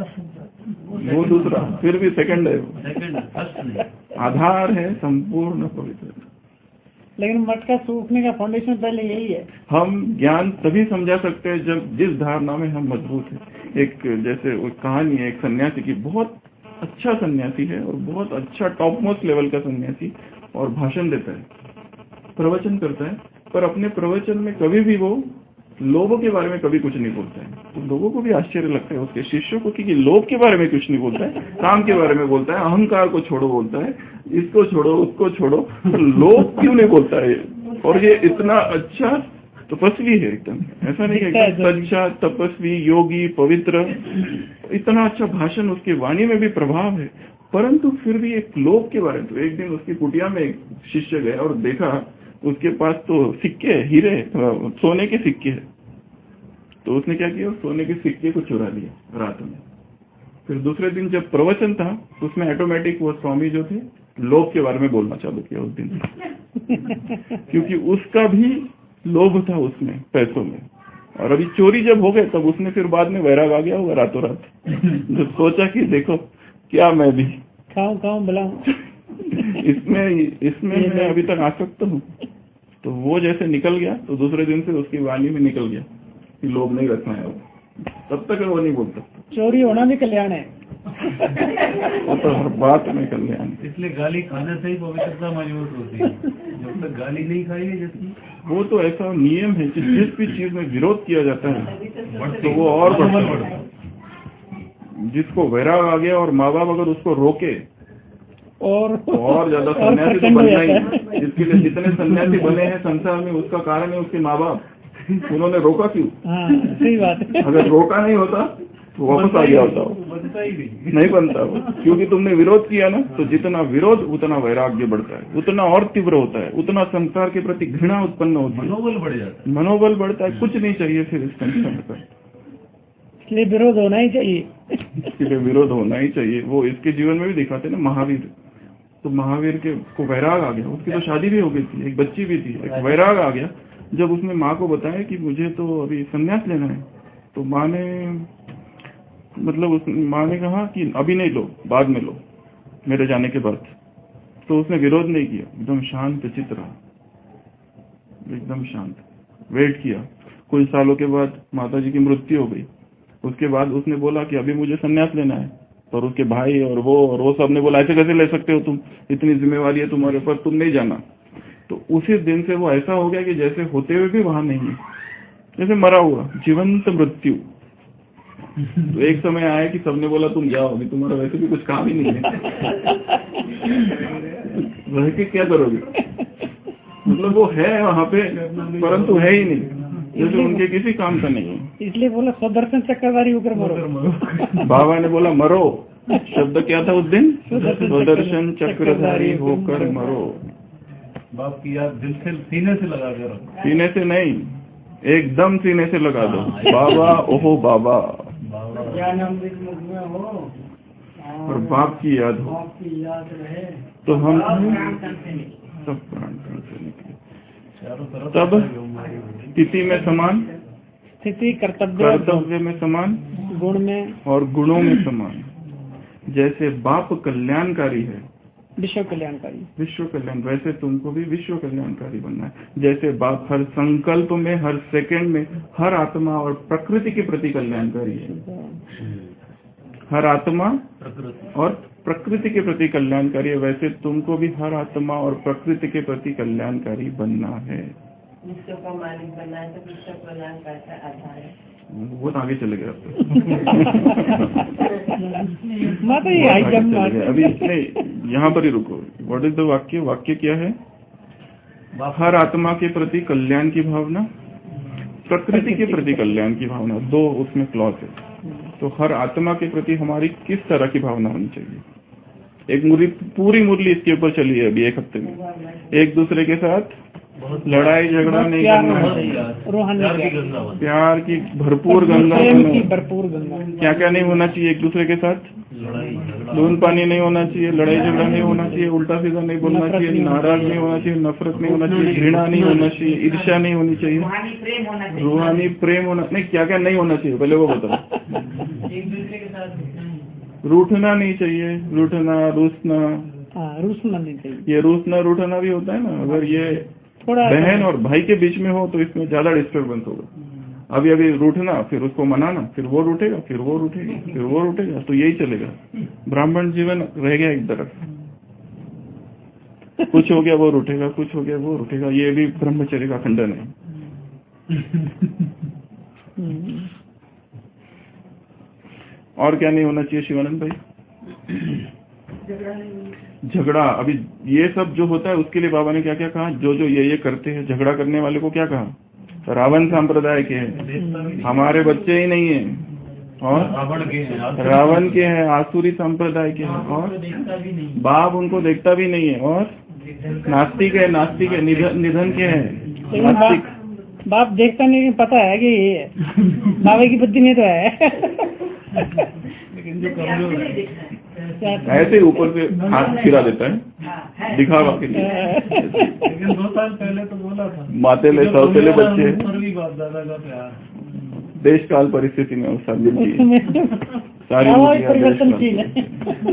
है, वो दूसरा, फिर भी सेकंड है, सेकंड फर्स्ट नहीं। आधार है संपूर्ण पवित्रता। लेकिन मटका सूखने का फाउंडेशन पहले यही है। हम ज्ञान तभी समझा सकते हैं जब जिस धारणा में हम मजबूत हैं। एक जैसे वो कहानी है एक सन्यासी की, बहुत अच्छा सन्यासी है और बहुत अच्छा टॉप मोस्ट लेवल का सन्यासी, और भाषण देता है, प्रवचन करता है, पर अपने प्रवचन में कभी भी वो लोभ के बारे में कभी कुछ नहीं बोलता है। तो लोगों को भी आश्चर्य लगता है उसके शिष्यों को कि लोभ के बारे में कुछ नहीं बोलता है, काम के बारे में बोलता है, अहंकार को छोड़ो बोलता है, इसको छोड़ो उसको छोड़ो, लोभ क्यों नहीं बोलता है? और ये इतना अच्छा तपस्वी है, एकदम ऐसा नहीं है, एकदम अच्छा तपस्वी, योगी, पवित्र, इतना अच्छा भाषण, उसकी वाणी में भी प्रभाव है, परंतु फिर भी एक लोभ के बारे में। तो एक दिन उसकी कुटिया में एक शिष्य गया और देखा उसके पास तो सिक्के, हीरे, सोने के सिक्के हैं। तो उसने क्या किया, सोने के सिक्के को चुरा लिया रात में। फिर दूसरे दिन जब प्रवचन था तो उसमें ऑटोमेटिक वो स्वामी जो थे लोभ के बारे में बोलना चालू किया उस दिन क्योंकि उसका भी लोभ था उसमें, पैसों में। और अभी चोरी जब हो गए तब उसने फिर बाद में वैराग आ गया होगा रातों रात, जो सोचा कि देखो क्या मैं भी खाऊं खाऊं बुलाऊं इसमें इसमें मैं अभी तक आसक्त हूँ। तो वो जैसे निकल गया तो दूसरे दिन से उसकी वाणी में निकल गया कि लोभ नहीं रखना है, तब तक वो नहीं बोलता। चोरी होना भी कल्याण है। वो तो हर बात में कल्याण। इसलिए गाली खाने से ही पवित्रता मजबूत होती है। जब तक गाली नहीं खाएंगे जिसकी, वो तो ऐसा नियम है कि जिस भी चीज में विरोध किया जाता है तो वो और बढ़ता है। जिसको वैराग आ गया और माँ बाप अगर उसको रोके और और ज्यादा सन्यासी तो बनना ही। जिसके लिए जितने सन्यासी बने हैं संसार में उसका कारण है उसके माँ बाप। उन्होंने रोका क्यों? हाँ सही बात है। अगर रोका नहीं होता तो वापस आ गया होता। बनता ही नहीं नहीं बनता वो, क्योंकि तुमने विरोध किया ना। तो जितना विरोध उतना वैराग्य बढ़ता है, उतना और तीव्र होता है, उतना संसार के प्रति घृणा उत्पन्न होती है, मनोबल बढ़ जाता है। मनोबल बढ़ता है। कुछ नहीं चाहिए फिर इस संसार का। इसलिए विरोध होना ही चाहिए। इसके लिए विरोध होना ही चाहिए। वो इसके जीवन में भी दिखाते ना महावीर। तो महावीर के को वैराग आ गया, उसकी तो शादी भी हो गई थी, एक बच्ची भी थी, एक वैराग आ गया। जब उसने माँ को बताया कि मुझे तो अभी संन्यास लेना है, तो माँ ने मतलब उस माँ ने कहा कि अभी नहीं लो, बाद में लो मेरे जाने के बाद। तो उसने विरोध नहीं किया, एकदम शांत चित्त रहा, एकदम शांत। वेट किया। कुछ सालों के बाद माता जी की मृत्यु हो गई। उसके बाद उसने बोला कि अभी मुझे संन्यास लेना है। और उसके भाई और वो और वो सब ने बोला ऐसे कैसे ले सकते हो तुम, इतनी जिम्मेवारी है तुम्हारे ऊपर, तुम नहीं जाना। तो उसी दिन से वो ऐसा हो गया कि जैसे होते हुए भी वहां नहीं है, जैसे मरा हुआ, जीवंत मृत्यु। तो एक समय आया कि सबने बोला तुम जाओ, अभी तुम्हारा वैसे भी कुछ काम ही नहीं है, रह के क्या करोगे। मतलब वो है वहाँ पे परंतु है ही नहीं, जैसे उनके किसी काम का नहीं है। इसलिए बोला स्वदर्शन चक्रधारी होकर मरो। बाबा ने बोला मरो, शब्द क्या था उस दिन? स्वदर्शन चक्रधारी होकर मरो। बाप की याद दिल से सीने से लगा कर रखो। सीने से नहीं, एकदम सीने से लगा दो। बाबा ओहो बाबा, और बाप की याद हो तो हम सब प्राण से निकले। तब स्थिति में समान, स्थिति कर्तव्य कर्तव्य में समान, गुण में और गुणों में समान। जैसे बाप कल्याणकारी है, विश्व कल्याणकारी, विश्व कल्याण, वैसे तुमको भी विश्व कल्याणकारी बनना है। जैसे बाप हर संकल्प में, हर सेकंड में, हर आत्मा और प्रकृति के प्रति कल्याणकारी है। हर आत्मा और प्रकृति के प्रति कल्याणकारी है, वैसे तुमको भी हर आत्मा और प्रकृति के प्रति कल्याणकारी बनना है। विश्व का मालिक बनना है तो विश्व कल्याण का आधार है। बहुत आगे चले गए अब माता ये आई तो जब अभी नहीं, यहाँ पर ही रुको। व्हाट इज द वाक्य? वाक्य क्या है? हर आत्मा के प्रति कल्याण की भावना, प्रकृति के प्रति कल्याण की भावना, दो उसमें क्लॉज है। तो हर आत्मा के प्रति हमारी किस तरह की भावना होनी चाहिए? एक मुरली, पूरी मुरली इसके ऊपर चली है अभी एक हफ्ते में। एक दूसरे के साथ लड़ाई झगड़ा नहीं करना है, रूहानी प्यार की भरपूर गंगा, भरपूर गंगा। क्या क्या नहीं होना चाहिए? एक दूसरे के साथ लून पानी नहीं होना चाहिए, लड़ाई झगड़ा नहीं होना चाहिए, उल्टा सीधा नहीं बोलना चाहिए, नाराज नहीं होना चाहिए, नफरत नहीं होना चाहिए, घृणा नहीं होना चाहिए, ईर्ष्या नहीं होनी चाहिए, रूहानी प्रेम होना नहीं। क्या क्या नहीं होना चाहिए पहले वो बताओ। रूठना नहीं चाहिए, रूठना रूसना, रूसना नहीं चाहिए। ये रूसना रूठना भी होता है ना। अगर ये थोड़ा बहन और भाई के बीच में हो तो इसमें ज्यादा डिस्टर्बेंस होगा। अभी अभी रूठना, फिर उसको मनाना, फिर वो रूठेगा, फिर वो रूठेगा, फिर वो रूठेगा, तो यही चलेगा। ब्राह्मण जीवन रह गया एक तरफ, कुछ हो गया वो रूठेगा, कुछ हो गया वो रूठेगा। ये भी ब्रह्मचर्य का खंडन है। और क्या नहीं होना चाहिए शिवानंद भाई? झगड़ा। अभी ये सब जो होता है उसके लिए बाबा ने क्या क्या कहा? जो जो ये ये करते हैं झगड़ा करने वाले को क्या कहा? रावण संप्रदाय के हैं, हमारे बच्चे ही नहीं है, और रावण के हैं, रावण के हैं, आसुरी संप्रदाय के हैं, और बाप उनको देखता भी नहीं है, और नास्तिक है, नास्तिक है, निधन के हैं, नास्तिक। बाप देखता नहीं, पता है कि ये है बाबा की बुद्धि नहीं तो है। लेकिन जो कमजोर है ऐसे ऊपर से हाथ फिरा देता है दिखावा के लिए। लेकिन दो साल पहले तो बोला था मातेले सौतेले बच्चे, बाप दादा का प्यार देश काल परिस्थिति में सारी परिवर्तनशील है।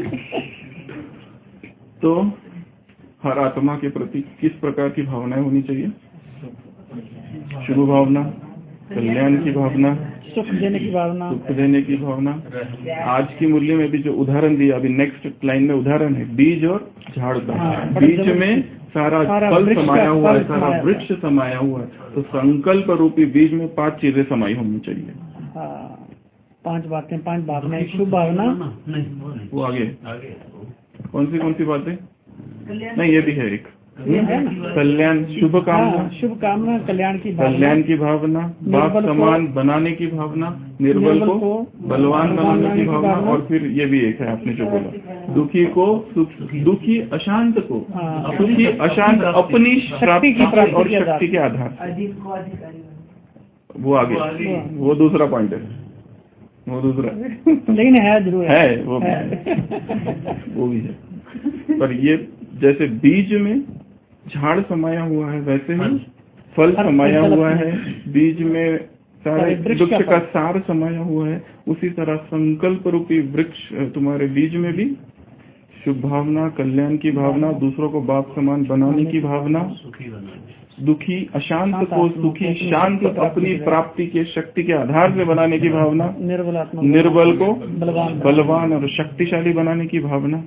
तो हर आत्मा के प्रति किस प्रकार की भावनाएं होनी चाहिए? शुभ भावना, कल्याण की भावना, सुख देने की भावना, सुख देने की भावना। आज की मुरली में भी जो उदाहरण दिया, अभी नेक्स्ट लाइन में उदाहरण है बीज और झाड़ का। हाँ, बीज में सारा सारा फल वृक्ष समाया का हुआ है, फल सारा समाया वृक्ष समाया हुआ है। तो संकल्प रूपी बीज में पांच चीजें समाई होनी चाहिए। हाँ, पांच बातें, पांच भावनाएं, शुभ भावना, नहीं वो नहीं, वो आगे आगे कौन सी कौन सी बातें? नहीं, ये भी है एक ये है ना, कल्याण, शुभ कामना, हाँ, शुभ कामना, कल्याण की भावना, कल्याण की भावना, बाप निर्बल को- समान बनाने की भावना, निर्बल निर्बल को को बलवान बनाने की भावना, भावना, और फिर ये भी एक है आपने जो बोला, दुखी को सुख, दुखी अशांत को, हाँ, दुखी अशांत अपनी प्राप्ति की प्राप्ति और के आधार। शक्ति के आधार। अधिक को अधिकारी वो आगे, वो दूसरा पॉइंट है, वो दूसरा लेकिन है जरूर है, वो भी है। है, वो भी है। पर ये जैसे बीज में झाड़ समाया हुआ है, वैसे ही फल हर समाया फल हुआ अपनी- है, बीज में सारे वृक्ष वृक्ष का का सार समाया हुआ है। उसी तरह संकल्प रूपी वृक्ष तुम्हारे बीज में भी शुभ भावना, कल्याण की भावना, दूसरों को बाप समान बनाने की भावना, सुखी बनाने, दुखी अशांत शांत को आत्मा सुखी, को अपनी शांत शक्ति प्राप्ति अपनी के- प्राप्ति के शक्ति के आधार से बनाने की भावना, निर्बल आत्मा, निर्बल को बलवान बलवान और शक्तिशाली बनाने की भावना।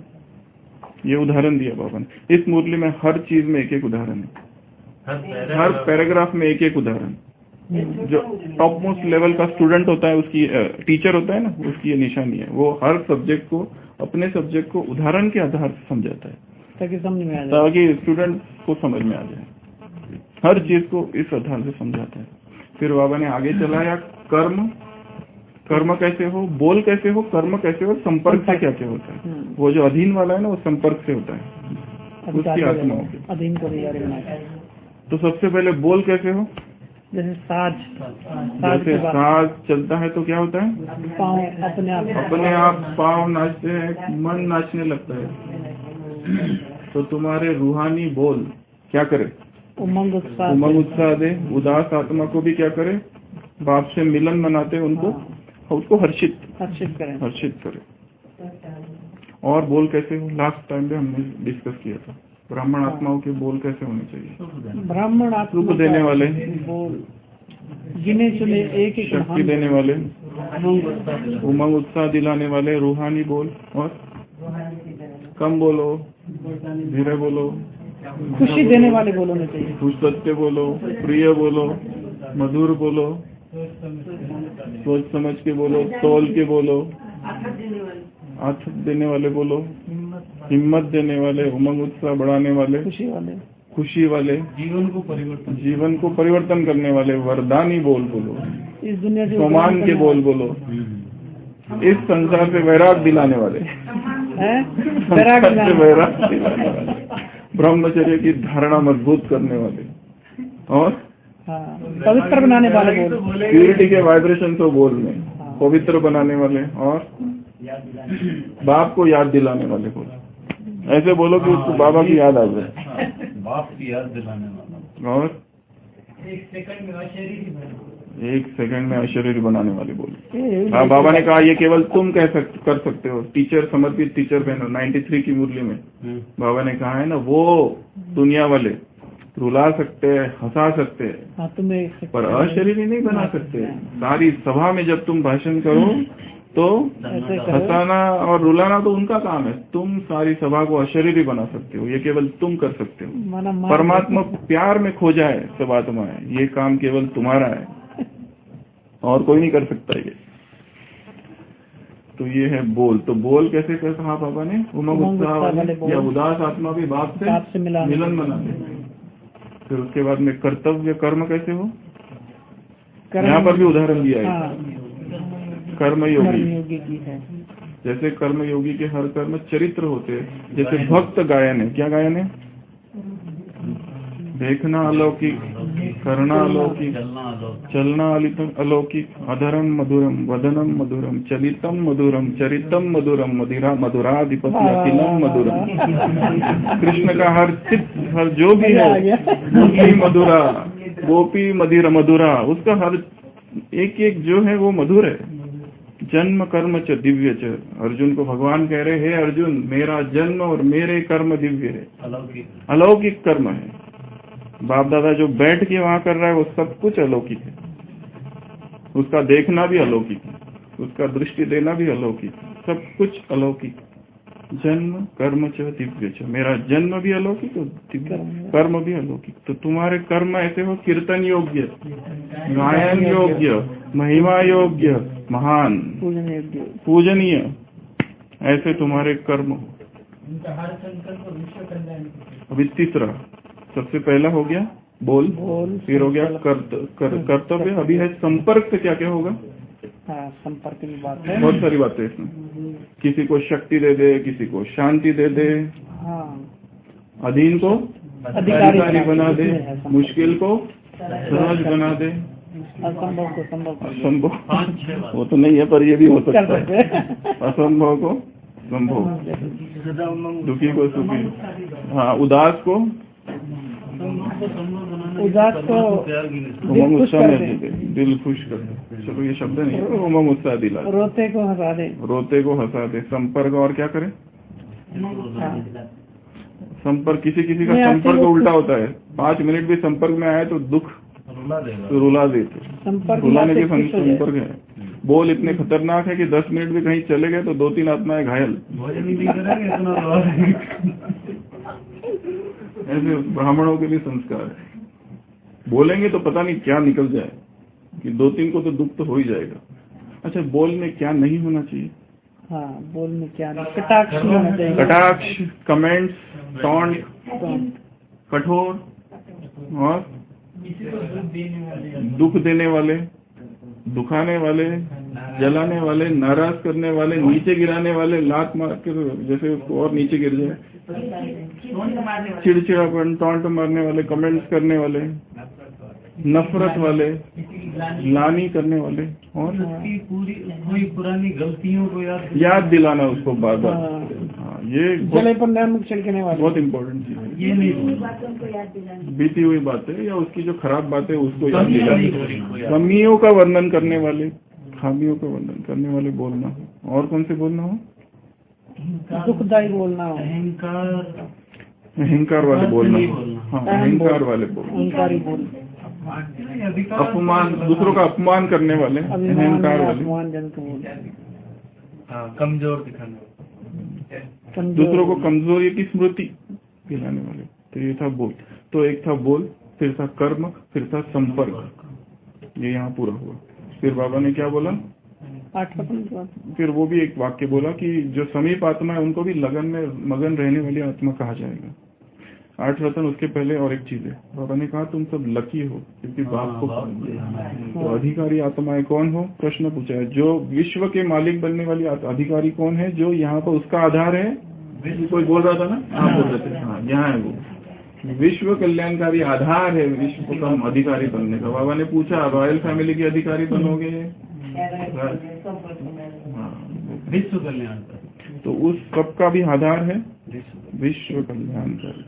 ये उदाहरण दिया बाबा ने। इस मुरली में हर चीज में एक एक उदाहरण है, हर हर पैराग्राफ में एक एक उदाहरण। जो टॉप मोस्ट लेवल का स्टूडेंट होता है, उसकी टीचर होता है ना, उसकी ये निशानी है, वो हर सब्जेक्ट को, अपने सब्जेक्ट को उदाहरण के आधार से समझाता है, ताकि समझ में आ जाए। ताकि स्टूडेंट को समझ में आ जाए। हर चीज को इस आधार से समझाता है। फिर बाबा ने आगे चलाया, कर्म, कर्म कैसे हो, बोल कैसे हो, कर्म कैसे हो, संपर्क से क्या क्या होता है। वो जो अधीन वाला है ना, वो संपर्क से होता है उसकी आत्माओं के। अधीन को अधिकारी बनाया। तो सबसे पहले बोल कैसे हो, जैसे साज, साज जैसे के बाद सांस चलता है तो क्या होता है, पाँव अपने आप अपने आप पाँव नाचते हैं, मन नाचने लगता है। तो तुम्हारे रूहानी बोल क्या करे, उमंग उत्साह उमंग उत्साह दे। उदास आत्मा को भी क्या करे, बाप से मिलन मनाते उनको, उसको हर्षित हर्षित करें। हर्षित करे। और बोल कैसे हो, लास्ट टाइम में हमने डिस्कस किया था, ब्राह्मण आत्माओं के बोल कैसे होने चाहिए। ब्राह्मण आत्मा सुख देने वाले, बोल, गिने चुने एक एक शक्ति देने वाले, उमंग उत्साह दिलाने वाले रूहानी बोल। और कम बोलो, धीरे बोलो, खुशी देने वाले बोल होने चाहिए। खुश सत्य बोलो, प्रिय बोलो, मधुर बोलो, सोच समझ के बोलो, तौल के बोलो, आथत देने वाले बोलो, हिम्मत देने वाले, उमंग उत्साह बढ़ाने वाले, खुशी वाले, खुशी वाले, जीवन को परिवर्तन, जीवन को परिवर्तन करने वाले, वरदानी बोल बोलो, इस दुनिया से सम्मान के बोल बोलो, इस संसार से वैराग दिलाने वाले, है संसार से वैराग दिलाने वाले, ब्रह्मचर्य की धारणा मजबूत करने वाले, और हाँ, पवित्र बनाने वाले बोल, प्यूरिटी के वाइब्रेशन को बोल में पवित्र बनाने वाले, और बाप को याद दिलाने वाले बोल। ऐसे बोलो कि उसको बाबा की याद आ जाए, बाप की याद दिलाने वाला, और एक सेकंड में अशरीर बनाने वाले बोल। हाँ, बाबा ने कहा ये केवल तुम कह सक, कर सकते हो। टीचर, समर्पित टीचर बहनों, तिरानवे की मुरली में बाबा ने कहा है ना, वो दुनिया वाले रुला सकते हैं, हंसा सकते हैं, हाँ, तुम्हें पर अशरीरी नहीं बना सकते। सारी सभा में जब तुम भाषण करो तो ऐसे करो। हंसाना और रुलाना तो उनका काम है, तुम सारी सभा को अशरीरी बना सकते हो, ये केवल तुम कर सकते हो। माना मार- परमात्मा प्यार में खो जाए सब आत्माएं, ये काम केवल तुम्हारा है और कोई नहीं कर सकता ये। तो ये है बोल। तो बोल कैसे कर कहा बाबा ने, उमंग उमंग उत्साह उत्साह वाले वाले, बोल। या उदास आत्मा भी बाप से बाप से मिलान। मिलन बनाते। फिर उसके बाद में कर्तव्य, कर्म कैसे हो, कर्म- यहाँ पर भी उदाहरण दिया है। हाँ, कर्म योगी, कर्मयोगी की है। जैसे कर्म योगी के हर कर्म चरित्र होते हैं। जैसे भक्त गायन है, क्या गायन है, देखना अलौकिक, करना अलौकिक, चलना अलौकिक, चलना अलितम अलौकिक, अधरम मधुरम, वदनम मधुरम, चलितम मधुरम, चरितम मधुरम, मदिरा मधुराधिपति अखिलम मधुरम। कृष्ण का हर चित्त, हर जो भी है, मुरली मधुरा, गोपी मदिरा मधुरा, उसका हर एक एक जो है वो मधुर है। जन्म कर्म च दिव्य च, अर्जुन को भगवान कह रहे हैं, अर्जुन मेरा जन्म और मेरे कर्म दिव्य है, अलौकिक, अलौकिक कर्म है। बाप दादा जो बैठ के वहाँ कर रहा है वो सब कुछ अलौकिक है। उसका देखना भी अलौकिक है, उसका दृष्टि देना भी अलौकिक, सब कुछ अलौकिक। जन्म कर्म च दिव्य च, मेरा जन्म भी अलौकिक और दिव्य कर्म भी अलौकिक। तो तुम्हारे कर्म ऐसे हो कीर्तन योग्य, गायन योग्य, महिमा योग्य, महान, पूजनीय, ऐसे तुम्हारे कर्म हो। अभी तीसरा, सबसे पहला हो गया बोल, फिर हो गया कर्तव्य, अभी है संपर्क से क्या क्या होगा। हाँ, संपर्क की बात है, बहुत सारी बातें इसमें। किसी को शक्ति दे दे, किसी को शांति दे दे, हाँ, अधीन को अधिकारी बना दे, मुश्किल को सहज बना दे, असंभव को संभव, असंभव वो तो नहीं है पर ये भी हो सकता है, असंभव को संभव, दुखी को सुखी, हाँ, उदास को उदास को उमंग उत्साह में दे, दिल खुश कर दे। चलो ये शब्द नहीं है, उमंग उत्साह दिला, रोते को हंसा दे, रोते को हंसा दे। संपर्क और क्या करे, संपर्क, किसी किसी का संपर्क उल्टा होता है, पाँच मिनट भी संपर्क में आए तो दुख तो रुला देते, रुलाने के संपर्क है। बोल इतने खतरनाक है कि दस मिनट भी कहीं चले गए तो दो तीन आत्माएं घायल। ऐसे ब्राह्मणों के भी संस्कार है, बोलेंगे तो पता नहीं क्या निकल जाए, कि दो तीन को तो दुख तो हो ही जाएगा। अच्छा, बोल में क्या नहीं होना चाहिए। हाँ, बोल में क्या नहीं, कटाक्ष होना चाहिए, कटाक्ष, कमेंट्स, टॉन्ट, कठोर और दुख देने वाले, दुखाने वाले, जलाने वाले, नाराज करने वाले, नीचे गिराने वाले, लात मार कर जैसे उसको और नीचे गिर जाए, चिड़चिड़ापन, टॉन्ट मारने वाले, कमेंट्स करने वाले, नफरत वाले, ग्लानि करने वाले, और पूरी कोई पुरानी गलतियों को याद याद दिलाना उसको बार बार। हाँ, ये गले पर नमक छिड़कने वाले, बहुत इम्पोर्टेंट चीज है। ये नहीं, बीती हुई बातें या उसकी जो खराब बातें उसको याद दिलाना, कमियों का वर्णन करने वाले, खामियों का वर्णन करने वाले बोलना। और कौन से बोलना हो, दुखदायी बोलना हो, अहंकार अहंकार वाले बोलना, हाँ, अहंकार वाले बोलना, अहंकारी बोल, अपमान, दूसरों का अपमान करने वाले, अहंकार वाले, अपमानजनक बोल, कमजोर दिखाना, दूसरों को कमजोरी की स्मृति दिलाने वाले। तो ये था बोल। तो एक था बोल, फिर था कर्म, फिर था संपर्क, ये यहाँ पूरा हुआ। फिर बाबा ने क्या बोला, आठ रत्न, फिर वो भी एक वाक्य बोला कि जो समीप आत्मा है उनको भी लगन में मगन रहने वाली आत्मा कहा जाएगा। आठ रत्न उसके पहले और एक चीज है, बाबा ने कहा तुम सब लकी हो क्योंकि बाप को तो अधिकारी आत्माएं कौन हो, प्रश्न पूछा है। जो विश्व के मालिक बनने वाली अधिकारी कौन है, जो यहाँ पर उसका आधार है, कोई बोल रहा था ना, आप बोल रहे थे, हाँ, यहाँ है वो विश्व कल्याणकारी आधार है विश्व का अधिकारी बनने का। बाबा ने पूछा रॉयल फैमिली के अधिकारी बनोगे, विश्व कल्याण, तो उस सब का भी आधार है विश्व कल्याणकारी,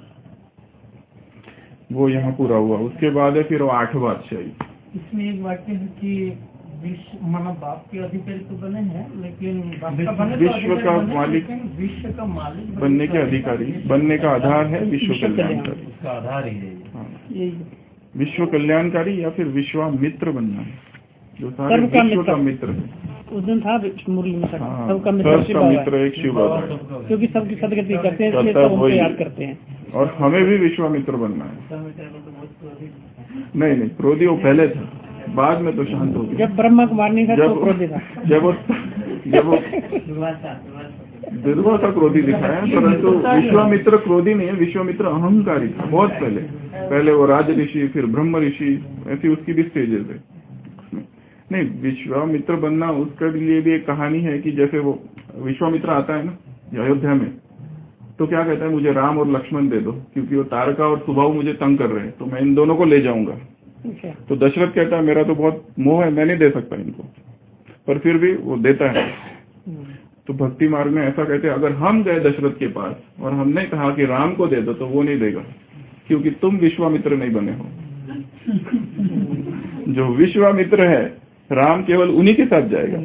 वो यहाँ पूरा हुआ। उसके बाद है फिर वो आठ बादशाही। इसमें एक वाक्य है कि विश्व मतलब बाप के अधिकारी तो बने हैं, लेकिन बाप का बने विश्व का मालिक, विश्व का मालिक बनने के अधिकारी, बनने का आधार है विश्व कल्याणकारी, उसका आधार ही है। हाँ, यही विश्व कल्याणकारी या फिर विश्वामित्र बनना है, जो सारे विश्व का मित्र है। उस दिन था मुरली में, हाँ, सबका सबका मित्र एक शिव बाबा है, क्योंकि सबकी सदगति करते हैं, इसलिए सब उनको याद करते हैं। और हमें भी विश्वामित्र बनना है। नहीं नहीं, क्रोधी वो पहले था, बाद में तो शांत हो गया। जब ब्रह्मा को मारने का तो क्रोधी था, जब वो जब वो दुर्वासा क्रोधी दिखाया, परंतु विश्वामित्र क्रोधी नहीं है, विश्वामित्र अहंकारी था बहुत पहले। पहले वो राज ऋषि, फिर ब्रह्म ऋषि, ऐसी उसकी भी स्टेजेस है। नहीं, विश्वामित्र बनना उसके लिए भी एक कहानी है कि जैसे वो विश्वामित्र आता है ना अयोध्या में, तो क्या कहता है, मुझे राम और लक्ष्मण दे दो क्योंकि वो तारका और सुबाहु मुझे तंग कर रहे हैं, तो मैं इन दोनों को ले जाऊंगा। तो दशरथ कहता है मेरा तो बहुत मोह है, मैं नहीं दे सकता इनको, पर फिर भी वो देता है। तो भक्ति मार्ग में ऐसा कहते हैं, अगर हम गए दशरथ के पास और हमने कहा कि राम को दे दो, तो वो नहीं देगा क्योंकि तुम विश्वामित्र नहीं बने हो। जो विश्वामित्र है, राम केवल उन्हीं के साथ जाएगा,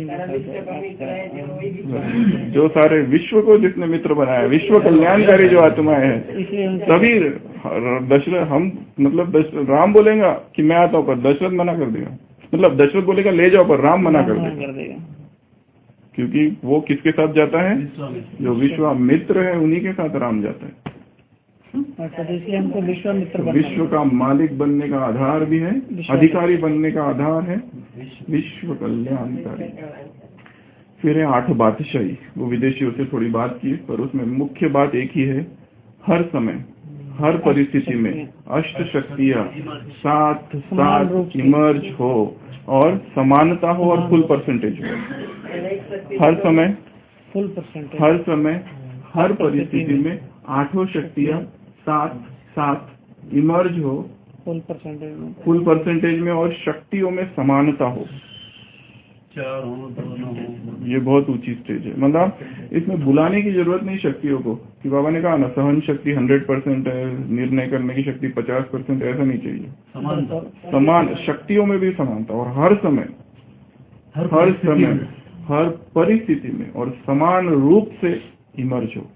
जो सारे विश्व को जिसने मित्र बनाया, विश्व कल्याणकारी जो आत्माएं हैं, तभी दशरथ हम मतलब राम बोलेगा कि मैं आता हूँ, पर दशरथ मना कर दिया, मतलब दशरथ बोलेगा ले जाओ, पर राम मना कर मना देगा, कर देगा। क्योंकि वो किसके साथ जाता है? विश्वामित्र। जो विश्वामित्र है उन्हीं के साथ राम जाता है। अच्छा, तो इसलिए हमको विश्वामित्र बनना विश्व का मालिक बनने का आधार भी है, अधिकारी बनने का आधार है विश्व कल्याणकारी। फिर है आठ बादशाही, वो विदेशियों से थोड़ी बात की, पर उसमें मुख्य बात एक ही है, हर समय हर परिस्थिति में अष्ट शक्तियाँ साथ साथ इमर्ज हो और समानता हो और फुल परसेंटेज हो। हर समय फुल परसेंटेज, हर समय हर परिस्थिति में आठों शक्तियाँ साथ साथ इमर्ज हो फुल परसेंटेज में फुल परसेंटेज में और शक्तियों में समानता हो। चार हो दो न हो, ये बहुत ऊंची स्टेज है। मतलब इसमें बुलाने की जरूरत नहीं शक्तियों को, कि बाबा ने कहा ना सहन शक्ति हंड्रेड परसेंट है, निर्णय करने की शक्ति पचास परसेंट, ऐसा नहीं चाहिए। समानता समान शक्तियों में भी समानता, और हर समय हर समय हर परिस्थिति में और समान रूप से इमर्ज हो,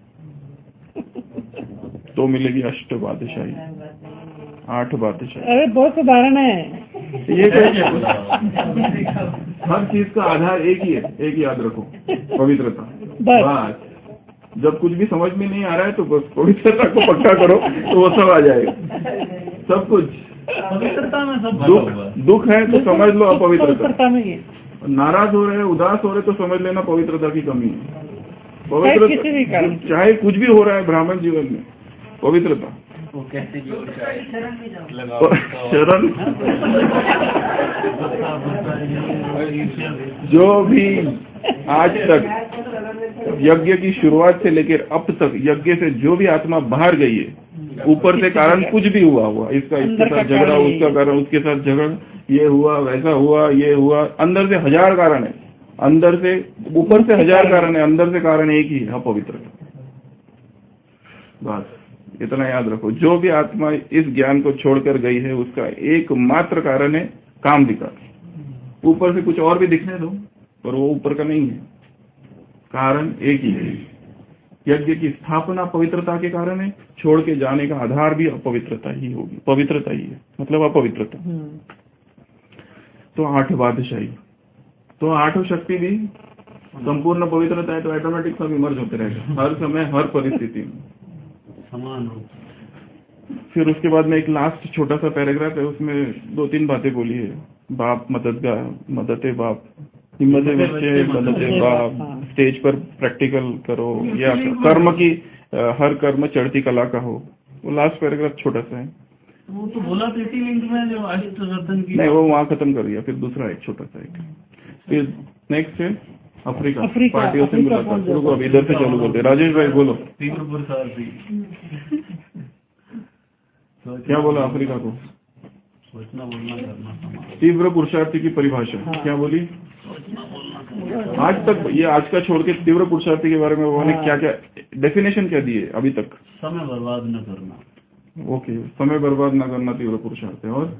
तो मिलेगी अष्ट बादशाही, आठ बादशाही। अरे बहुत उदाहरण है। ये कैसे? हर चीज का आधार एक ही है, एक ही याद रखो, पवित्रता। बस जब कुछ भी समझ में नहीं आ रहा है तो बस पवित्रता को पक्का करो, तो वो सब आ जाएगा। सब कुछ पवित्रता में सब दुख दुख है तो समझ लो अपवित्रता, पवित्रता में ही है। नाराज हो रहे हैं, उदास हो रहे तो समझ लेना पवित्रता की कमी है। चाहे किसी भी कारण पवित्रता चाहे कुछ भी हो रहा है ब्राह्मण जीवन में, पवित्रता। वो कैसे भी हो जाए शरण जो भी आज तक यज्ञ की शुरुआत से लेकर अब तक यज्ञ से जो भी आत्मा बाहर गई है, ऊपर से कारण कुछ भी हुआ हुआ, इसका इसके साथ झगड़ा, उसका कारण उसके साथ झगड़ा, ये हुआ वैसा हुआ, ये हुआ, अंदर से हजार कारण है, अंदर से ऊपर से हजार कारण है, अंदर से कारण एक ही है, अपवित्रता। बस इतना याद रखो, जो भी आत्मा इस ज्ञान को छोड़कर गई है उसका एकमात्र कारण है काम विकार। ऊपर से कुछ और भी दिखने दो, पर वो ऊपर का नहीं है, कारण एक ही है। यज्ञ की स्थापना पवित्रता के कारण है, छोड़ के जाने का आधार भी अपवित्रता ही होगी, पवित्रता ही है, मतलब अपवित्रता। तो आठ बादशाही, तो आठों शक्ति भी संपूर्ण पवित्रता है, तो ऑटोमेटिक सब इमर्ज होते रहेगा हर समय हर परिस्थिति में समान रूप। फिर उसके बाद में एक लास्ट छोटा सा पैराग्राफ है, उसमें दो तीन बातें बोली है। बाप मददगार, मददे बाप, हिम्मत बच्चे, मददे बाप, स्टेज पर प्रैक्टिकल करो, या कर्म की हर कर्म चढ़ती कला का हो। वो लास्ट पैराग्राफ छोटा सा है, वो तो बोला था इसी लिंक में जो अष्ट रतन की, नहीं वो वहाँ खत्म कर दिया। फिर दूसरा एक छोटा सा एक, फिर नेक्स्ट है अफ्रीका, पार्टियों से मुलाकात। रुको अभी इधर से चालू करते। राजेश भाई बोलो, तीव्र पुरुषार्थी क्या बोला अफ्रीका को? सोचना बोलना करना समान। तीव्र पुरुषार्थी की परिभाषा क्या बोली? आज तक ये आज का छोड़ के तीव्र पुरुषार्थी के बारे में उन्होंने क्या क्या डेफिनेशन क्या दी है अभी तक? समय बर्बाद न करना। ओके, समय बर्बाद न करना तीव्र पुरुषार्थ है। और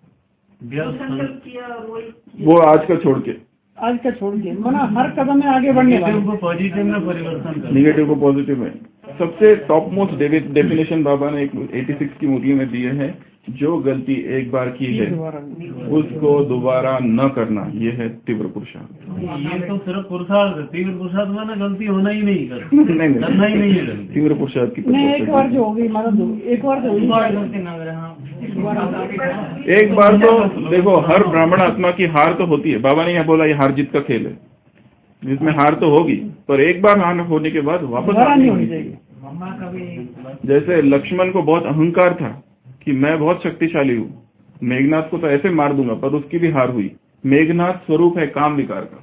वो आज का छोड़ के आज का छोड़ के मना हर कदम में आगे बढ़ने वाला, को पॉजिटिव में परिवर्तन करना, निगेटिव को पॉजिटिव में। सबसे टॉप मोस्ट डेफिनेशन बाबा ने एक छियासी की मुरली में दिए है, जो गलती एक बार की है उसको दोबारा न करना, ये है तीव्र पुरुषार्थ। ये तो सिर्फ पुरुषार्थ है, तीव्र पुरुषार्थ में ना गलती होना ही नहीं कर नहीं नहीं करना ही नहीं है गलती। तीव्र पुरुषार्थ की नहीं, एक बार जो होगी मतलब एक बार तो गलती ना करे। हाँ, एक बार तो देखो, हर ब्राह्मण आत्मा की हार तो होती है। बाबा ने यहाँ बोला ये हार जीत का खेल है, जिसमें हार तो होगी, पर एक बार हार होने के बाद वापस हार नहीं होनी चाहिए। जैसे लक्ष्मण को बहुत अहंकार था कि मैं बहुत शक्तिशाली हूँ, मेघनाथ को तो ऐसे मार दूंगा, पर उसकी भी हार हुई। मेघनाथ स्वरूप है काम विकार का,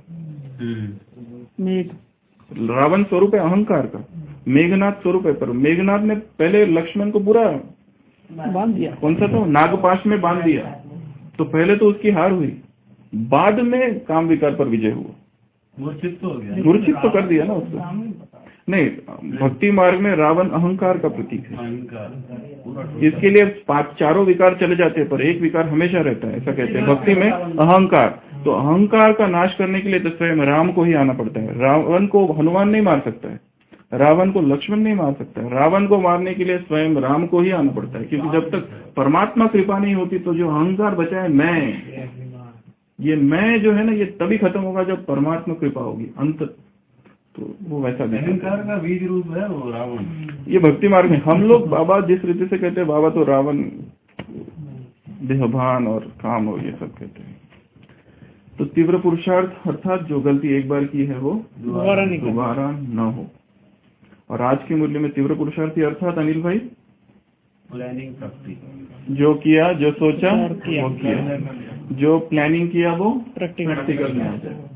रावण स्वरूप है अहंकार का, मेघनाथ स्वरूप है, पर मेघनाथ ने पहले लक्ष्मण को पूरा बांध दिया, कौन सा तो नागपाश में बांध दिया। तो पहले तो उसकी हार हुई, बाद में काम विकार पर विजय हुआ, मूर्छित तो हो गया, मूर्छित तो कर दिया ना उसको। नहीं, भक्ति मार्ग में रावण अहंकार का प्रतीक है, इसके लिए पांच चारों विकार चले जाते हैं, पर एक विकार हमेशा रहता है, ऐसा कहते हैं भक्ति में, अहंकार। तो अहंकार का नाश करने के लिए तो स्वयं राम को ही आना पड़ता है। रावण को हनुमान नहीं मार सकता है, रावण को लक्ष्मण नहीं मार सकता है, रावण को मारने के लिए स्वयं राम को ही आना पड़ता है, क्योंकि जब तक परमात्मा कृपा नहीं होती तो जो अहंकार बचा है मैं, ये मैं जो है ना, ये तभी खत्म होगा जब परमात्मा कृपा होगी अंत, तो वो वैसा अहंकार का बीज रूप है वो रावण। ये भक्ति मार्ग में हम लोग बाबा जिस रीति से कहते हैं, बाबा तो रावण देहभान और काम और ये सब कहते हैं। तो तीव्र पुरुषार्थ अर्थात जो गलती एक बार की है वो दोबारा नहीं करना। दोबारा न हो। और आज के मूल्य में तीव्र पुरुषार्थी अर्थात अनिल भाई प्लानिंग शक्ति, जो किया, जो सोचा और किया। वो किया, जो प्लानिंग किया वो प्रैक्टिकल प्रैक्टिकल में आ जाए।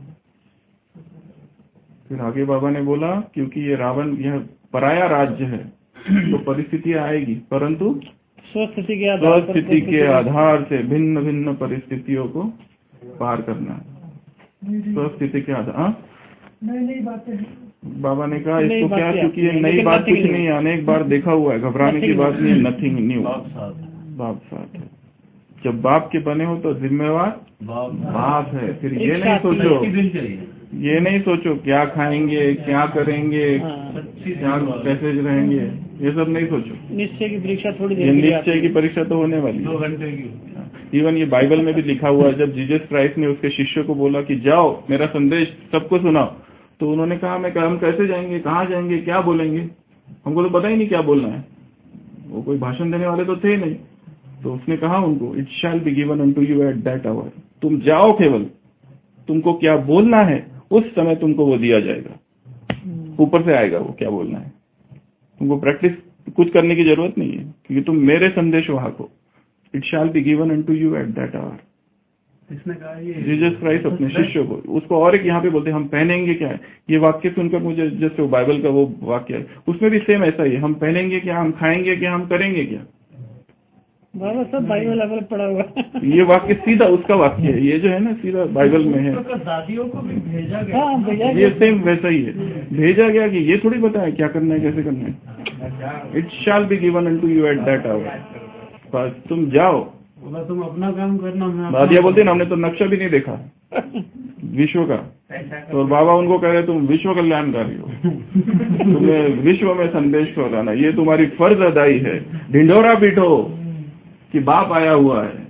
फिर आगे बाबा ने बोला क्योंकि ये रावण यह पराया राज्य है तो परिस्थितियां आएगी, परंतु स्वस्थिति के आधार पर स्वस्थिति के आधार से भिन्न भिन्न परिस्थितियों को पार करना है। स्वस्थिति के आधार हाँ? नई नई बातें बाबा ने कहा नई इसको बात क्या, क्या? क्योंकि ये नई लेकिन बात nothing कुछ new। नहीं है, अनेक बार देखा हुआ है, घबराने की Nothing बात new। नहीं है, नथिंग न्यू। बाप साथ बाप साथ है। जब बाप के बने हो तो जिम्मेवार बाप बाप है। फिर एक ये नहीं साथ सोचो, सच्ची दिल चाहिए, ये नहीं सोचो क्या खाएंगे, क्या करेंगे, हाँ। सच्ची क्या कैसे रहेंगे, ये सब नहीं सोचो। निश्चय की परीक्षा थोड़ी ये देर के लिए निश्चय की परीक्षा तो होने वाली दो है। घंटे की। इवन ये बाइबल में भी लिखा हुआ है, जब जीसस क्राइस्ट ने उसके शिष्यों को बोला कि जाओ मेरा संदेश सबको सुनाओ, तो उन्होंने कहा मैं हम कैसे जाएंगे, कहाँ जाएंगे, क्या बोलेंगे, हमको तो पता ही नहीं क्या बोलना है। वो कोई भाषण देने वाले तो थे नहीं। तो उसने कहा उनको, it shall be given unto you at that hour, तुम जाओ, केवल तुमको क्या बोलना है उस समय तुमको वो दिया जाएगा, ऊपर से आएगा वो क्या बोलना है। तुमको प्रैक्टिस कुछ करने की जरूरत नहीं है, क्योंकि तुम मेरे संदेश वहां को, it shall be given unto you at that hour. इसने कहा ये जीसस क्राइस्ट अपने शिष्यों को, उसको और एक यहाँ पे बोलते हैं हम पहनेंगे क्या है। ये वाक्य सुनकर मुझे जैसे वो बाइबल का वो वाक्य है, उसमें भी सेम ऐसा ही है, हम पहनेंगे क्या, हम खाएंगे क्या, हम करेंगे क्या। बाबा सब बाइबल लेवल पड़ा हुआ ये वाक्य सीधा उसका वाक्य है, ये जो है ना सीधा बाइबल में है। दादियों को भी भेजा गया। हाँ भेजा ये गया। सेम वैसा ही है, भेजा गया कि ये थोड़ी पता है क्या करना है, कैसे करना है। It shall be given unto you at that hour, बस तुम जाओ। बोला तुम अपना काम करना, मैं अपना दादिया बोलते ना हमने तो नक्शा भी नहीं देखा विश्व का, तो बाबा उनको कह रहे तुम विश्व कल्याणकारी हो, तुम्हें विश्व में संदेश फैलाना, ये तुम्हारी फर्ज अदाई है। ढिंढोरा पीटो कि बाप आया हुआ है।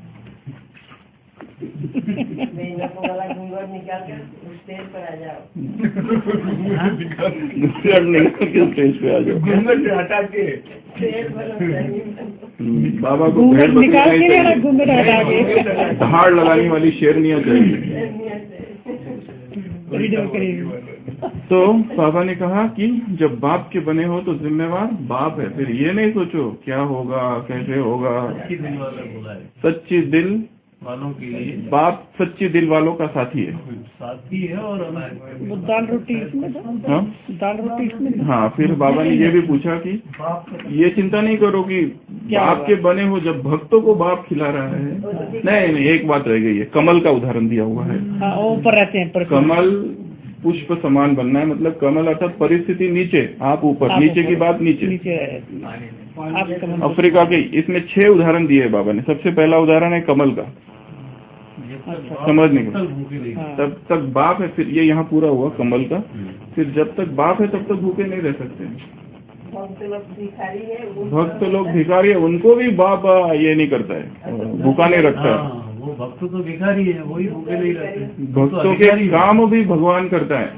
वाला घूंघट निकाल कर स्टेज पर आ जाओ। स्टेज पे आ जाओ, घूंघट हटा के स्टेज पर बाबा को घूंघट भेड़ बकरी निकाल नहीं के चाहिए, घूंघट हटा के धाड़ लगाने वाली शेरनियां चाहिए। वीडियो करेंगे। तो बाबा ने कहा कि जब बाप के बने हो तो जिम्मेवार बाप है। फिर ये नहीं सोचो क्या होगा, कैसे होगा। सच्ची दिल वाला बोला है, सच्ची दिल वालों के लिए बाप सच्ची दिल वालों का साथी है। साथी है। और वो दाल रोटी इसमें था? हाँ दाल रोटी इसमें था? हाँ। फिर बाबा ने ये भी पूछा कि ये चिंता नहीं करो कि क्या बाप होगा? के बने हो, जब भक्तों को बाप खिला रहा है। नहीं नहीं, एक बात रह गई है, कमल का उदाहरण दिया हुआ है। हाँ वो ऊपर रहते हैं पर कमल पुष्प समान बनना है, मतलब कमल अर्थात परिस्थिति नीचे, आप ऊपर, आप नीचे ऊपर। की बात नीचे। नीचे रहते हैं। आप कमल- अफ्रीका के इसमें छह उदाहरण दिए बाबा ने। सबसे पहला उदाहरण है कमल का, अच्छा। समझने को, भूखे नहीं। हाँ। तब तक बाप है। फिर ये यहाँ पूरा हुआ कमल का। फिर जब तक बाप है तब तक भूखे नहीं रह सकते। भक्त लोग भिखारी है, वो भक्त लोग भिखारी है, उनको भी बाप ये नहीं करता है, भूखा नहीं रखता है। हाँ, वो भक्त तो भिखारी है, वही भूखे नहीं रहते। भक्तों के काम भी भगवान करता है।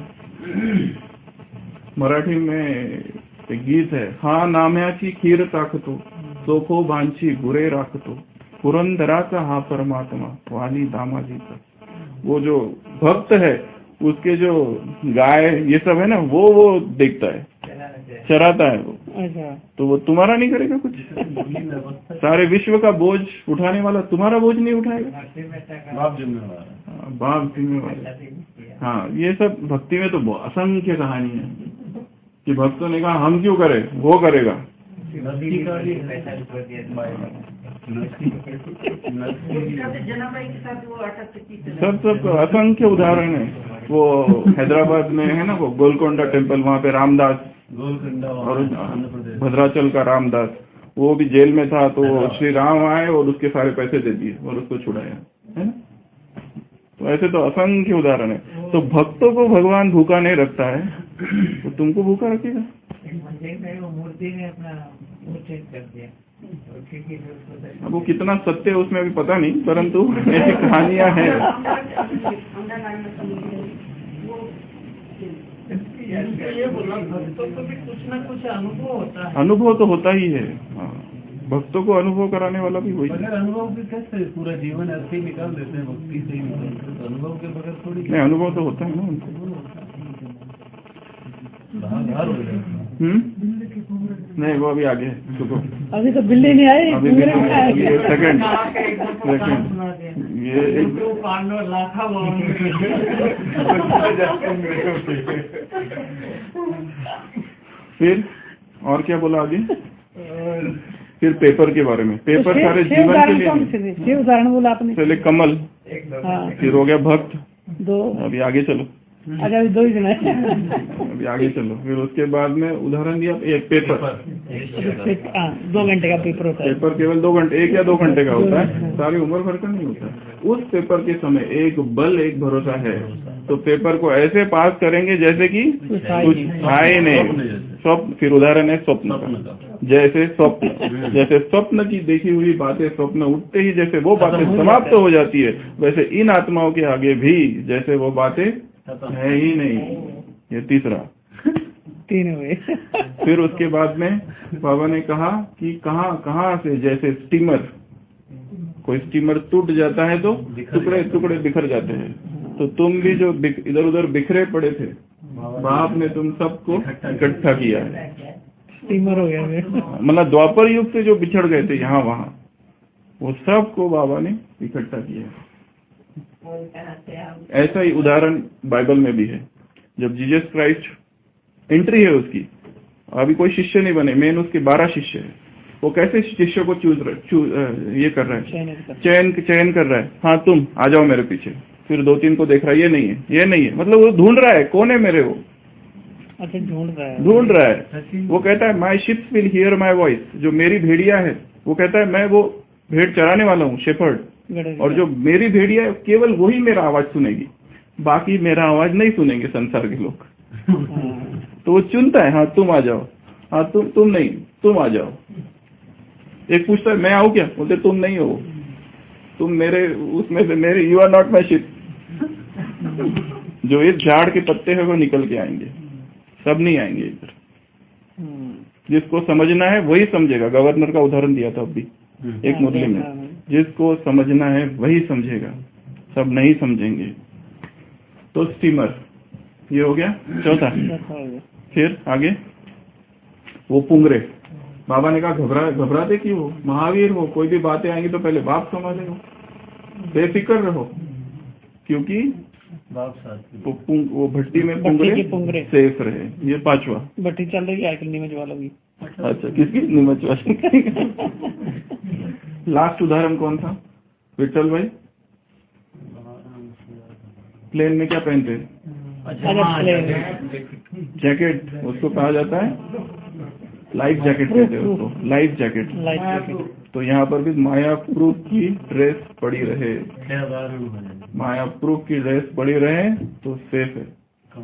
मराठी में एक गीत है, हा नाम्याची खीर ताकतो, सोखो बांची गुरे राखतो, पुरंदराचा हा परमात्मा वाली दामाजीचा। वो जो भक्त है उसके जो गाय ये सब है ना, वो वो देखता है, चराता है वो। अच्छा। तो वो तुम्हारा नहीं करेगा कुछ। सारे विश्व का बोझ उठाने वाला तुम्हारा बोझ नहीं उठाएगा। बाप जिम्मेवार है। हाँ, बाप जिम्मेवार। हाँ, ये सब भक्ति में तो बहुत असंख्य कहानी है कि भक्तों ने कहा हम क्यों करें, वो करेगा। नदी का भी सब सब असंख्य उदाहरण है। वो हैदराबाद में है ना, वो गोलकोंडा टेम्पल, वहाँ पे रामदास गोलकुंडा और आंध्र प्रदेश। भद्राचल का रामदास, वो भी जेल में था, तो श्री राम आए और उसके सारे पैसे दे दिए और उसको छुड़ाया, है ना। तो ऐसे तो असंख्य उदाहरण है। तो भक्तों को भगवान भूखा नहीं रखता है, तो तुमको भूखा रखेगा। मूर्ति ने अपना मुंह चेंज कर दिया। अब वो कितना सत्य है उसमें अभी पता नहीं, परंतु ऐसी कहानियां हैं। ये बोला भक्तों को भी कुछ ना कुछ अनुभव होता है। अनुभव तो होता ही है, हाँ। भक्तों को अनुभव कराने वाला भी वही है। अगर अनुभव भी कैसे पूरा जीवन ऐसे ही निकाल देते हैं, भक्ति से ही निकालते हैं, तो अनुभव के बगैर थोड़ी नहीं, अनुभव तो होता है ना उनको। बाहर हो जाता है। हम्म नहीं, वो अभी आगे है, रुको। अभी तो बिल्ली नहीं आई, अभी भी सेकंड सेकंड ये एक तो पांडव लाखा फिर और क्या बोला आगे? फिर पेपर के बारे में। पेपर सारे जीवन के लिए नहीं। शिव उदाहरण बोला आपने। पहले कमल, हाँ। फिर हो गया भक्त, दो। अभी आगे चलो। अच्छा अभी दो ही दिन है। अभी आगे चलो। फिर उसके बाद में उदाहरण दिया एक पेपर। हाँ, दो घंटे का पेपर होता है। पेपर केवल दो घंटे, एक या दो घंटे का होता है, सारी उम्र भर का नहीं होता है। उस पेपर के समय एक बल एक भरोसा है, तो पेपर को ऐसे पास करेंगे जैसे कि कुछ आए नहीं। स्वप्न, फिर उदाहरण है स्वप्न का। जैसे स्वप्न, जैसे स्वप्न की देखी हुई बातें स्वप्न उठते ही जैसे वो बातें समाप्त हो जाती है, वैसे इन आत्माओं के आगे भी जैसे वो बातें है ही नहीं। ये तीसरा तीन हुए। फिर उसके बाद में बाबा ने कहा कि कहाँ कहाँ से, जैसे स्टीमर, कोई स्टीमर टूट जाता है तो टुकड़े टुकड़े बिखर जाते हैं, तो तुम भी जो इधर उधर बिखरे पड़े थे, बाप ने तुम सबको इकट्ठा किया है। स्टीमर हो गया। मतलब द्वापर युग से जो बिछड़ गए थे यहाँ वहाँ, वो सबको बाबा ने इकट्ठा किया है। ऐसा ही उदाहरण बाइबल में भी है। जब जीसस क्राइस्ट एंट्री है उसकी, अभी कोई शिष्य नहीं बने, मेन उसके बारह शिष्य है, वो कैसे शिष्य को चूज चूज ये कर रहा है, चयन चयन कर रहा है। हाँ तुम आ जाओ मेरे पीछे। फिर दो तीन को देख रहा है, ये नहीं है, ये नहीं है, मतलब वो ढूंढ रहा है कौन है मेरे, वो अच्छा ढूंढ रहा है ढूंढ रहा है। वो कहता है my sheeps will hear my voice, जो मेरी भेड़िया है, वो कहता है मैं वो भेड़ चराने वाला हूँ, शेफर्ड, और जो मेरी भेड़िया है केवल वही मेरा आवाज सुनेगी, बाकी मेरा आवाज नहीं सुनेंगे संसार के लोग। तो वो चुनता है, हाँ तुम आ जाओ, हाँ तुम तुम नहीं, तुम आ जाओ। एक पूछता है मैं आऊँ क्या, बोलते तुम नहीं हो, तुम मेरे उसमें से मेरे, you are not my sheep. जो इस झाड़ के पत्ते हैं वो निकल के आएंगे, सब नहीं आएंगे इधर। जिसको समझना है वही समझेगा। गवर्नर का उदाहरण दिया था अभी एक मुरली में, जिसको समझना है वही समझेगा, सब नहीं समझेंगे। तो स्टीमर ये हो गया चौथा। फिर आगे वो पुंगरे, बाबा ने कहा घबरा घबराते क्यों हो, महावीर हो, कोई भी बातें आएंगी तो पहले बाप संभालेगा, बेफिक्र रहो, क्योंकि बाप साथ वो, वो भट्टी में पुंगरे, पुंगरे सेफ रहे। ये पांचवा। भट्टी चल रही है आजकल नीमच वालों की। अच्छा किसकी? नीमच वालों की। लास्ट उदाहरण कौन था विठल भाई? प्लेन में क्या पहनते हैं? जैकेट, उसको कहा जाता है लाइफ जैकेट कहते हैं उसको, लाइफ जैकेट। तो यहाँ पर भी माया प्रूफ की ड्रेस पड़ी रहे, माया प्रूफ की ड्रेस पड़ी रहे तो सेफ है,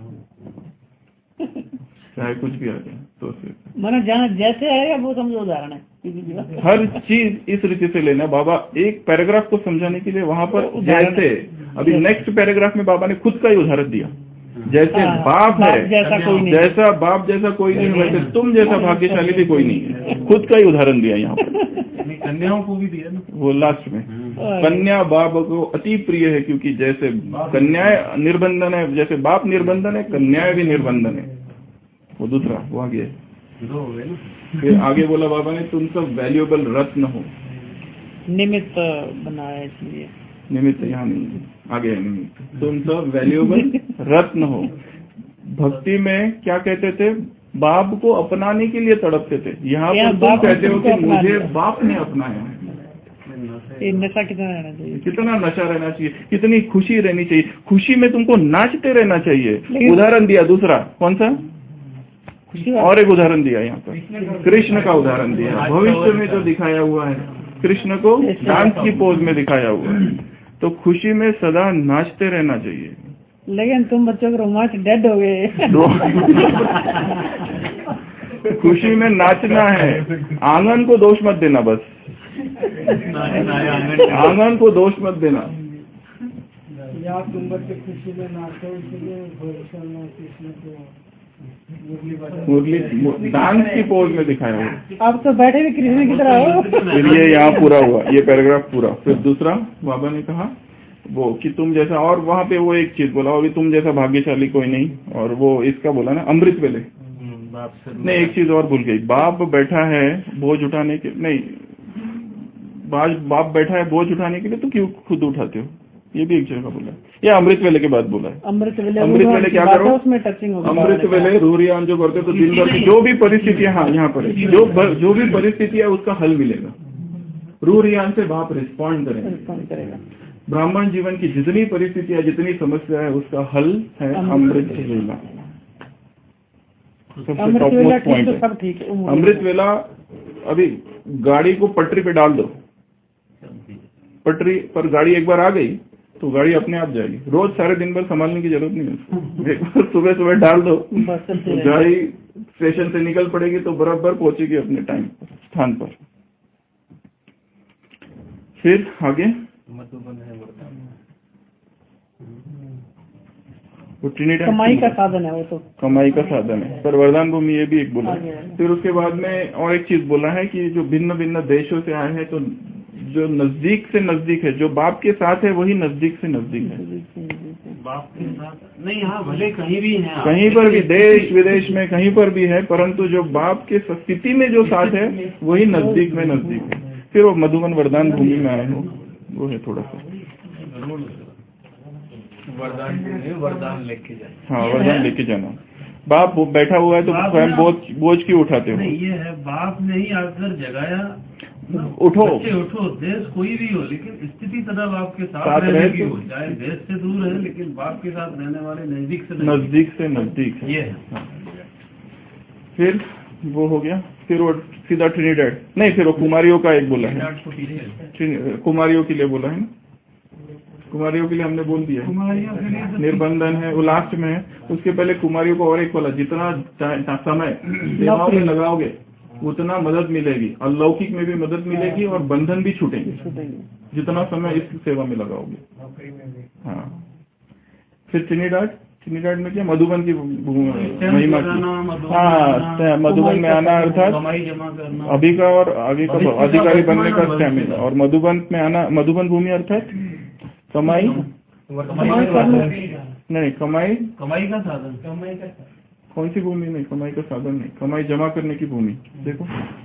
चाहे कुछ भी आ जाए तो सेफ। मैंने जाना जैसे आएगा वो समझो उदाहरण है। हर चीज इस रीति से लेना। बाबा एक पैराग्राफ को समझाने के लिए वहाँ पर जैसे, अभी नेक्स्ट पैराग्राफ में बाबा ने खुद का ही उदाहरण दिया। जैसे हाँ, बाप है, जैसा कोई नहीं, जैसा बाप जैसा कोई नहीं, वैसे तुम जैसा भाग्यशाली भी कोई नहीं है। खुद का ही उदाहरण दिया यहाँ पर। कन्याओं को भी दिया ना वो लास्ट में, कन्या बाप को अति प्रिय है, क्योंकि जैसे कन्याएं निर्बंधन है, जैसे बाप निर्बंधन है, कन्याएं भी निर्बंधन है। वो दूसरा वो आगे दो हो गए ना। फिर आगे बोला बाबा ने तुम सब वैल्यूएबल रत्न हो, निमित्त बनाया इसलिए। निमित्त यहाँ नहीं है, आगे है निमित्त। तुम सब वैल्यूएबल रत्न हो। भक्ति में क्या कहते थे? बाप को अपनाने के लिए तड़पते थे। यहाँ पर तुम कहते हो कि मुझे बाप ने अपनाया है। ये नशा कितना रहना चाहिए, कितना नशा रहना चाहिए, कितनी खुशी रहनी चाहिए। खुशी में तुमको नाचते रहना चाहिए। उदाहरण दिया दूसरा, कौन सा? और एक उदाहरण दिया यहाँ पर, कृष्ण का उदाहरण दिया। भविष्य में जो दिखाया हुआ है, कृष्ण को डांस की पोज में दिखाया हुआ है। तो खुशी में सदा नाचते रहना चाहिए। लेकिन तुम बच्चों के रोमांच डेड हो गए। खुशी में नाचना है, आंगन को दोष मत देना बस। आंगन को दोष मत देना। या तुम बच्चे खुशी में नाचो, इसलिए भविष्य में कृष्ण को मुरली डांस की पोज में दिखाया हुआ। आप तो बैठे भी कृष्ण की तरह हो। फिर ये यहाँ पूरा हुआ, ये पैराग्राफ पूरा। फिर दूसरा बाबा ने कहा वो कि तुम जैसा, और वहाँ पे वो एक चीज बोला, अभी तुम जैसा भाग्यशाली कोई नहीं। और वो इसका बोला ना अमृत वेले, नहीं एक चीज और भूल गई। बाप बैठा है बोझ उठाने के, नहीं बाज बाप बैठा है बोझ उठाने के लिए, तो क्यों खुद उठाते हो? ये भी एक जगह बोला है, या अमृत वेले के बाद बोला है। अमृत वेले, अमृत वेले क्या करो, उसमें टचिंग होगा। अमृत वेले रूरियान जो करते तो दिन भर की जो भी परिस्थितियां, हाँ यहाँ पर जो जो भी परिस्थितियां उसका हल मिलेगा। रूरियान से बाप रिस्पॉन्ड करेगा। ब्राह्मण जीवन की जितनी परिस्थितियां, जितनी समस्या है, उसका हल है अमृत वेला। सबसे टॉप मोस्ट पॉइंट है अमृत वेला। अभी गाड़ी को पटरी पे डाल दो, पटरी पर गाड़ी एक बार आ गई तो गाड़ी अपने आप जाएगी। रोज सारे दिन भर संभालने की जरूरत नहीं है। एक बार सुबह सुबह डाल दो तो गाड़ी स्टेशन से निकल पड़ेगी, तो बराबर पहुंचेगी अपने टाइम पर, स्थान पर। फिर आगे वो ट्रिनिटी कमाई का साधन है, वो तो कमाई का साधन है। पर वरदान भूमि ये भी एक बोला। फिर उसके बाद में और एक चीज बोला है कि जो भिन्न भिन्न देशों से आए हैं, तो जो नजदीक से नजदीक है, जो बाप के साथ है, वही नजदीक से नजदीक है। बाप के साथ नहीं, हाँ भले कहीं भी है, कहीं पर भी, देश विदेश में कहीं पर भी है, परंतु जो बाप के स्थिति में जो साथ है, वही नजदीक में नजदीक है। फिर वो मधुबन वरदान भूमि में आए हो, वो है थोड़ा सा वरदान वरदान लेके जाए। हाँ वरदान लेके जाना। बाप बैठा हुआ है तो स्वयं बोझ बोझ क्यों उठाते हो? नहीं, ये है बाप ने ही आकर जगाया, उठो उठो। देश कोई भी हो, लेकिन स्थिति सदा बाप के साथ, साथ रहने रहे की तो- हो, चाहे देश से दूर है, लेकिन बाप के साथ रहने वाले नजदीक से नजदीक से नजदीक है। ये है। हाँ। फिर वो हो गया। फिर वो सीधा ट्रिनिडेड, नहीं फिर वो कुमारियों का एक बोला है, कुमारियों के लिए बोला है ना, कुमारियों के लिए हमने बोल दिया है। निर्बंधन है वो लास्ट में है। उसके पहले कुमारियों को और एक बोला, जितना समय सेवाओं में लगाओगे उतना मदद मिलेगी, और लौकिक में भी मदद मिलेगी और बंधन भी छूटेंगे जितना समय इस सेवा में लगाओगे। हाँ। फिर ट्रिनिडाड, ट्रिनिडाड में क्या, मधुबन की महिमा की। हाँ, मधुबन में आना अर्थात अभी का और आगे का अधिकारी बनने का स्टैमिना, और मधुबन में आना, मधुबन भूमि अर्थात कमाई, नहीं कमाई कमाई का साधन, कमाई का कौन सी भूमि? नहीं कमाई का साधन नहीं, कमाई जमा करने की भूमि। देखो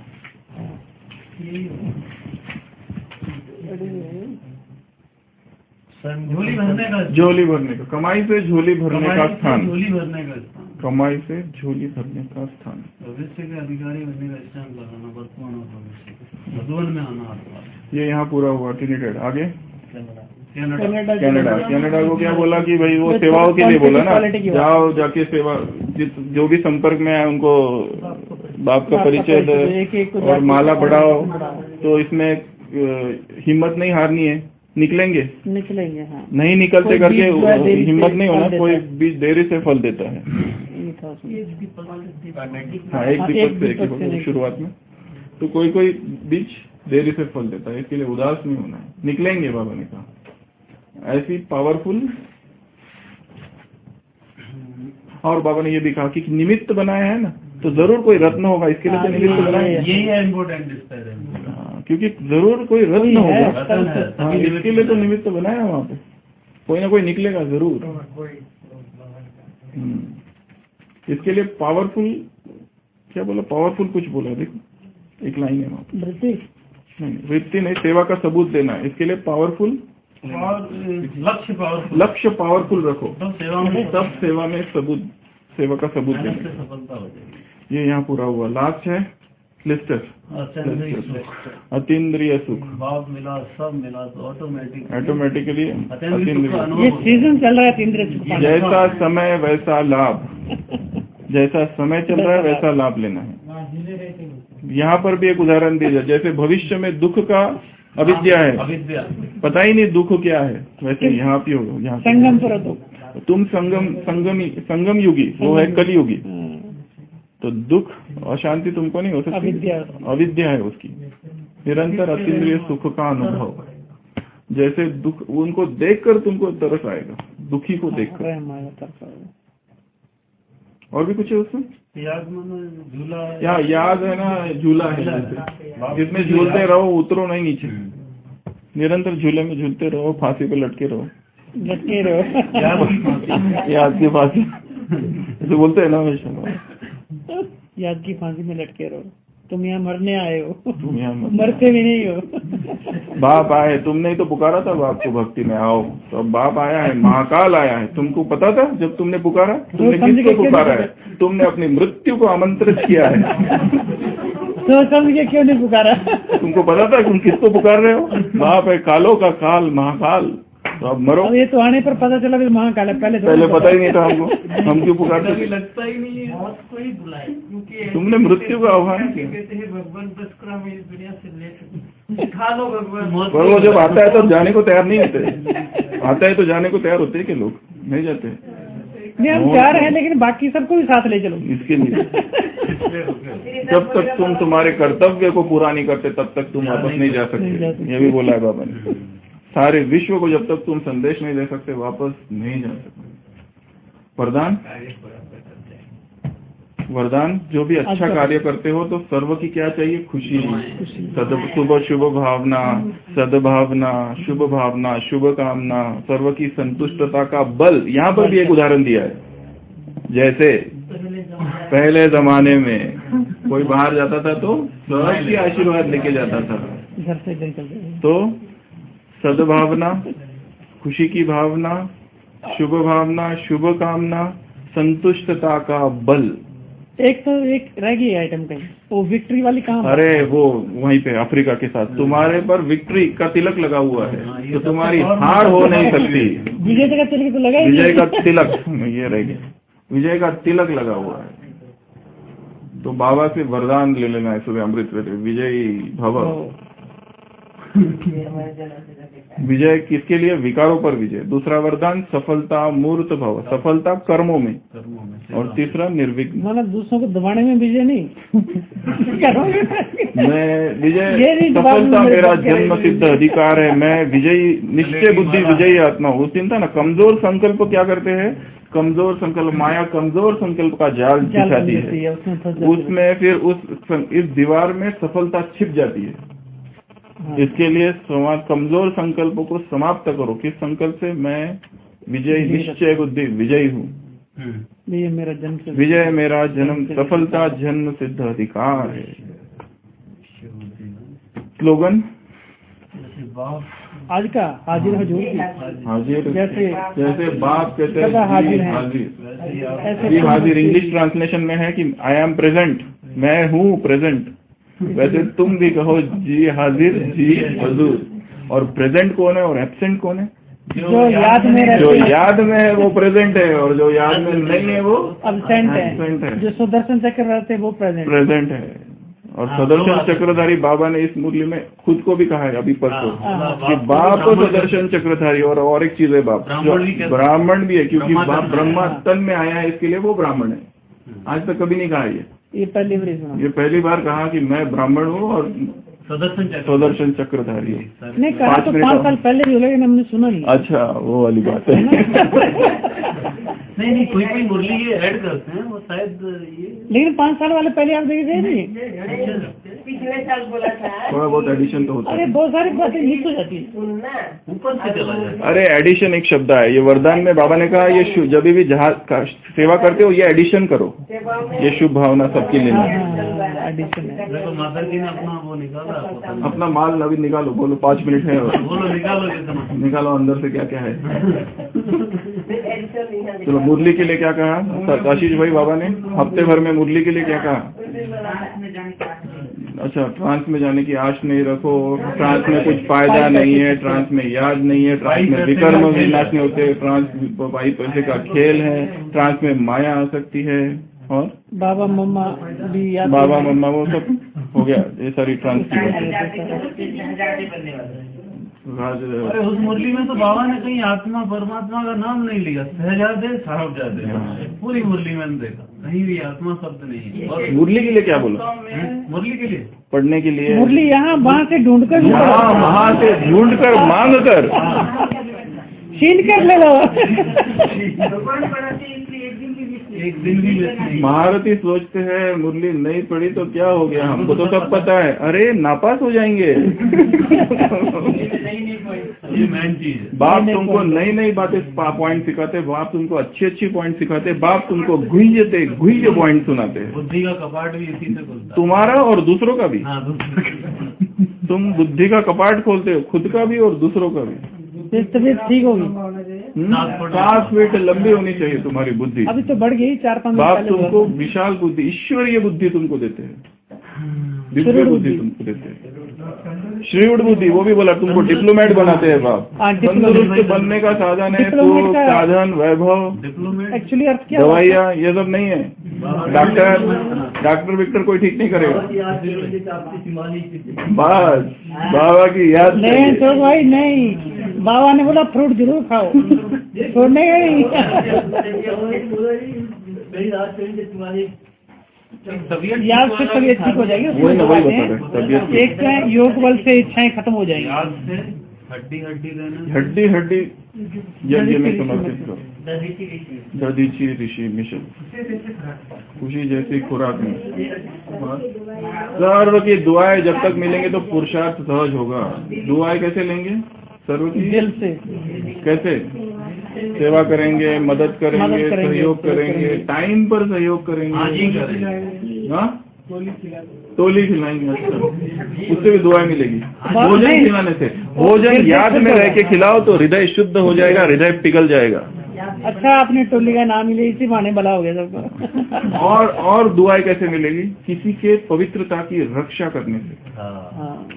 झोली भरने का, झोली भरने का, कमाई से झोली भरने का स्थान, झोली भरने का स्थान, कमाई से झोली भरने का स्थान, भविष्य के अधिकारी बनने का स्थान लगाना, वर्तमान और भविष्य मधुबन में आना। ये यहाँ पूरा हुआ। ट्रिनिडेड। आगे कनाडा, कनाडा, कनाडा को क्या बोला कि भाई वो सेवाओं के लिए बोला ना, जाओ जाके सेवा, जो भी संपर्क में आए उनको बाप का परिचय दो और माला बढ़ाओ। तो इसमें हिम्मत नहीं हारनी है, निकलेंगे निकलेंगे। हाँ। नहीं निकलते करके हिम्मत नहीं होना, कोई बीज देरी से फल देता है। हाँ, एक दीपक से शुरुआत में, तो कोई कोई बीज देरी से फल देता है, इसके लिए उदास नहीं होना है, निकलेंगे। बाबा ने कहा ऐसी पावरफुल। और बाबा ने ये भी कहा कि निमित्त बनाया है ना, तो जरूर कोई रत्न होगा, इसके लिए तो निमित्त बनाया है। यही है इम्पोर्टेंट, क्योंकि जरूर कोई रत्न होगा। हाँ, इसके लिए तो निमित्त बनाया वहाँ पे, कोई ना कोई निकलेगा जरूर। इसके लिए पावरफुल, क्या बोला, पावरफुल कुछ बोला, देखो एक लाइन है वहाँ पे। नहीं, वृत्ति नहीं, सेवा का सबूत देना है। इसके लिए पावरफुल और लक्ष्य पावरफुल, लक्ष्य पावरफुल रखो, तब सेवा में तब सेवा में सबूत, सेवा का सबूत देना, सफलता हो जाएगी। ये यहाँ पूरा हुआ। लास्ट है क्लिस्टर, अतीन्द्रिय सुख। भाव मिला, सब मिला तो ऑटोमेटिक ऑटोमेटिकली अतीन्द्रिय। ये सीजन चल रहा है अतीन्द्रिय सुख। जैसा समय वैसा लाभ, जैसा समय चल रहा है वैसा लाभ लेना है। यहाँ पर भी एक उदाहरण दिया जाए, जैसे भविष्य में दुख का अविद्या है, अविद्या, पता ही नहीं दुख क्या है, वैसे यहाँ पे हो, यहाँ संगम पर दुख, तुम संगम संगमी संगम युगी, वो है कलयुगी। तो दुख अशांति तुमको नहीं हो सकती, अविद्या अविद्या है उसकी। निरंतर अतीन्द्रिय सुख का अनुभव। जैसे दुख, उनको देखकर तुमको तरस आएगा, दुखी को देखकर। और भी कुछ है उसमें? याद मानो झूला, या याद है ना, झूला है जैसे, जिसमें झूलते रहो, उतरो नहीं नीचे, निरंतर झूले में झूलते रहो, फांसी पे लटके रहो, लटके रहो, याद की फांसी ऐसे बोलते हैं ना हमेशा, याद की फांसी में लटके रहो। तुम यहाँ मरने आए हो, तुम यहाँ मरते भी नहीं हो। बाप आए, तुमने ही तो पुकारा था बाप को भक्ति में आओ, तो अब बाप आया है, महाकाल आया है। तुमको पता था जब तुमने पुकारा? तुमने किसको पुकारा है? तुमने अपनी मृत्यु को आमंत्रित किया है। तो समझ के क्यों नहीं पुकारा? तुमको पता था तुम किसको पुकार रहे हो? बाप है, कालों का काल, महाकाल। तो अब मरो। अब ये तो आने पर पता चला कि महाकाल है, पहले पहले पता ही नहीं था हमको, हम क्यों पुकारते? लगता ही नहीं है। मौत को ही बुलाए, क्योंकि तुमने मृत्यु का आह्वान किया। कहते हैं भगवान बस कर हमें इस दुनिया से ले खा लो भगवान। पर वो जब आता है तो जाने को तैयार नहीं होते, आता है तो जाने को तैयार होते हैं कि लोग नहीं जाते। नहीं, हम जा रहे हैं, लेकिन बाकी सबको भी साथ ले चलो इसके लिए जब तक तुम तुम्हारे कर्तव्य को पूरा नहीं करते तब तक तुम वापस नहीं जा सकते। ये भी बोला है बाबा ने, सारे विश्व को जब तक तुम संदेश नहीं दे सकते वापस नहीं जा सकते। वरदान, वरदान जो भी अच्छा कार्य करते हो तो सर्व की क्या चाहिए? खुशी, सद शुभ शुभ भावना, सद्भावना, शुभ भावना, शुभ कामना, सर्व की संतुष्टता का बल। यहाँ पर भी एक उदाहरण दिया है, जैसे पहले जमाने में कोई बाहर जाता था तो सबकी आशीर्वाद लेके जाता था, घर से निकलते। तो सद्भावना, खुशी की भावना, शुभ भावना, शुभ कामना, संतुष्टता का बल। एक तो एक रह गई आइटम कहीं, वो विक्ट्री वाली कहाँ? अरे वो वहीं पे अफ्रीका के साथ तुम्हारे पर विक्ट्री का तिलक लगा हुआ है, तो तुम्हारी हार हो नहीं सकती। विजय का तिलक तो लगा ही विजय का तिलक, ये रह गया, विजय का तिलक लगा हुआ है। तो बाबा से वरदान ले लेना है सुबह अमृत वेले, विजयी भव। विजय किसके लिए? विकारों पर विजय। दूसरा वरदान सफलता मूर्त भव, सफलता कर्मों में। और तीसरा निर्विघ्न, मतलब दूसरों को दबाने में विजय नहीं मैं विजय, सफलता मेरा जन्म सिद्ध अधिकार है, मैं विजयी, निश्चय बुद्धि विजयी आत्मा हूँ। चिंता ना, कमजोर संकल्प क्या करते हैं? कमजोर संकल्प, माया कमजोर संकल्प का जाल बिछाती है, उसमें फिर उस इस दीवार में सफलता छिप जाती है। इसके लिए कमजोर संकल्पों को समाप्त करो। किस संकल्प से? मैं विजय, निश्चय बुद्धि विजयी हूँ। विजय मेरा जन्म, विजय मेरा जन्म, सफलता जन्म सिद्ध अधिकार है। स्लोगन आज का हाजिर हजूर की, हाजिर, जैसे जैसे बाप कहते हैं हाजिर है, हाजिर, जी हाजिर इंग्लिश ट्रांसलेशन में है कि आई एम प्रेजेंट, मैं हूँ प्रेजेंट। वैसे तुम भी कहो जी हाजिर, जी हजूर। और प्रेजेंट कौन है और एब्सेंट कौन है? जो याद में रहते जो हैं, याद में है वो प्रेजेंट है, और जो याद में नहीं है वो एब्सेंट एब्सेंट है। है। जो सुदर्शन चक्र रहते हैं वो प्रेजेंट प्रेजेंट है। और सुदर्शन चक्रधारी बाबा ने इस मुरली में खुद को भी कहा है अभी परसों कि बाप सुदर्शन चक्रधारी। और और एक चीज है, बाप जो ब्राह्मण भी है, क्योंकि बाप ब्रह्मा तन में आया है, इसके लिए वो ब्राह्मण है। आज तक कभी नहीं कहा ये ये पहली बार सुना, ये पहली बार कहा कि मैं ब्राह्मण हूँ और सुदर्शन चक्रधारी हूँ। नहीं कहा तो पाँच साल पहले भी हो, लेकिन हमने सुना नहीं। अच्छा, वो वाली बात है। नहीं नहीं, कोई कोई मुरली ये ऐड करते हैं, वो शायद ये, लेकिन पाँच साल वाले पहले आप देखे थे नहीं? पिछले साल बोला था। थोड़ा बहुत एडिशन तो होता अरे है। बहुत सारी बातें मिस हो जाती है। सुनना ऊपर से चला जाए। अरे एडिशन एक शब्द है, ये वरदान में बाबा ने कहा ये शु- जब भी जहाज का सेवा करते हो ये एडिशन करो, ये शुभ भावना सबकी लेना। एडिशन है। देखो माता जी ने अपना वो निकाला, अपना माल नवीन निकालो, बोलो पाँच मिनट है और बोलो निकालो कितना, निकालो अंदर से क्या क्या है। चलो मुरली के लिए क्या कहा आशीष भाई बाबा ने? हफ्ते भर में मुरली के लिए क्या कहा? अच्छा, ट्रांस में जाने की आश नहीं रखो, ट्रांस में कुछ फायदा नहीं है, ट्रांस में याद नहीं है, ट्रांस में विकर्म विनाश नहीं होते, ट्रांस भाई पैसे का खेल है, ट्रांस में माया आ सकती है। और बाबा मम्मा भी याद, बाबा मम्मा वो सब हो गया, ये सारी ट्रांस की बात। राज अरे उस मुरली में तो बाबा ने कहीं आत्मा परमात्मा का नाम नहीं लिया, सहजादे साहबजादे, पूरी मुरली में देखा कहीं भी आत्मा शब्द नहीं है। और मुरली के लिए क्या बोला? मुरली के लिए पढ़ने के लिए मुरली यहाँ वहाँ से ढूंढ कर यहाँ वहाँ से ढूंढ कर मांग कर छीन कर ले लो। एक दिन भी वेस्ट नहीं। महारथी सोचते हैं मुरली नहीं पढ़ी तो क्या हो गया, हमको तो सब पता है। अरे नापास हो जाएंगे। ये मेन चीज है। बाप तुमको नई नई बातें पॉइंट सिखाते, बाप तुमको अच्छी अच्छी पॉइंट सिखाते, बाप तुमको गुंजते गुंजे पॉइंट सुनाते हैं। बुद्धि का कपाट भी इसी से खुलता है। तुम्हारा और दूसरों का भी। हाँ, दूसरों का। तुम बुद्धि का कपाट खोलते हो, खुद का भी और दूसरों का भी। तबीयत ठीक होगी। हम्म? सात फीट लंबी होनी चाहिए तुम्हारी बुद्धि। अभी तो बढ़ गई चार पाँच बाप तुमको विशाल बुद्धि, ईश्वरीय बुद्धि तुमको देते हैं, दिव्य बुद्धि तुमको देते हैं, श्रीवुड बुद्धि। वो भी बोला तुमको डिप्लोमेट बनाते हैं बाप। तंदुरुस्त बनने का साधन है सुख, साधन, वैभव, डिप्लोमेट एक्चुअली अर्थ क्या दवाइयाँ, ये सब नहीं है। डॉक्टर डॉक्टर विक्टर कोई ठीक नहीं करेगा। बस बाबा की याद नहीं तो भाई नहीं, बाबा ने बोला फ्रूट जरूर खाओ, छोड़ने का नहीं। याद से तबीयत ठीक हो जाएगी। वही ना वही बता रहे, तबीयत एक तो है योग बल से इच्छाएं खत्म हो जाएंगी। याद से हड्डी हड्डी देना, हड्डी हड्डी यज्ञ में समर्पित करो। दधीची ऋषि मिशन खुशी जैसी खुराक में सर्व की दुआएं जब तक मिलेंगे तो पुरुषार्थ सहज होगा। दुआएं कैसे लेंगे? सर्व की दिल से कैसे? सेवा करेंगे, मदद करेंगे, मदद करेंगे, सहयोग करेंगे, टाइम पर सहयोग हाँ करेंगे। जी करेंगे। हाँ तोली खिलाएंगे, अच्छा उससे भी दुआएं मिलेगी। भोजन खिलाने से, भोजन याद में रह के खिलाओ तो हृदय शुद्ध हो जाएगा, हृदय पिघल जाएगा। अच्छा आपने टोली का नाम ले, इसी बहाने भला हो गया सबका। और और दुआएं कैसे मिलेगी? किसी के पवित्रता की रक्षा करने से, हाँ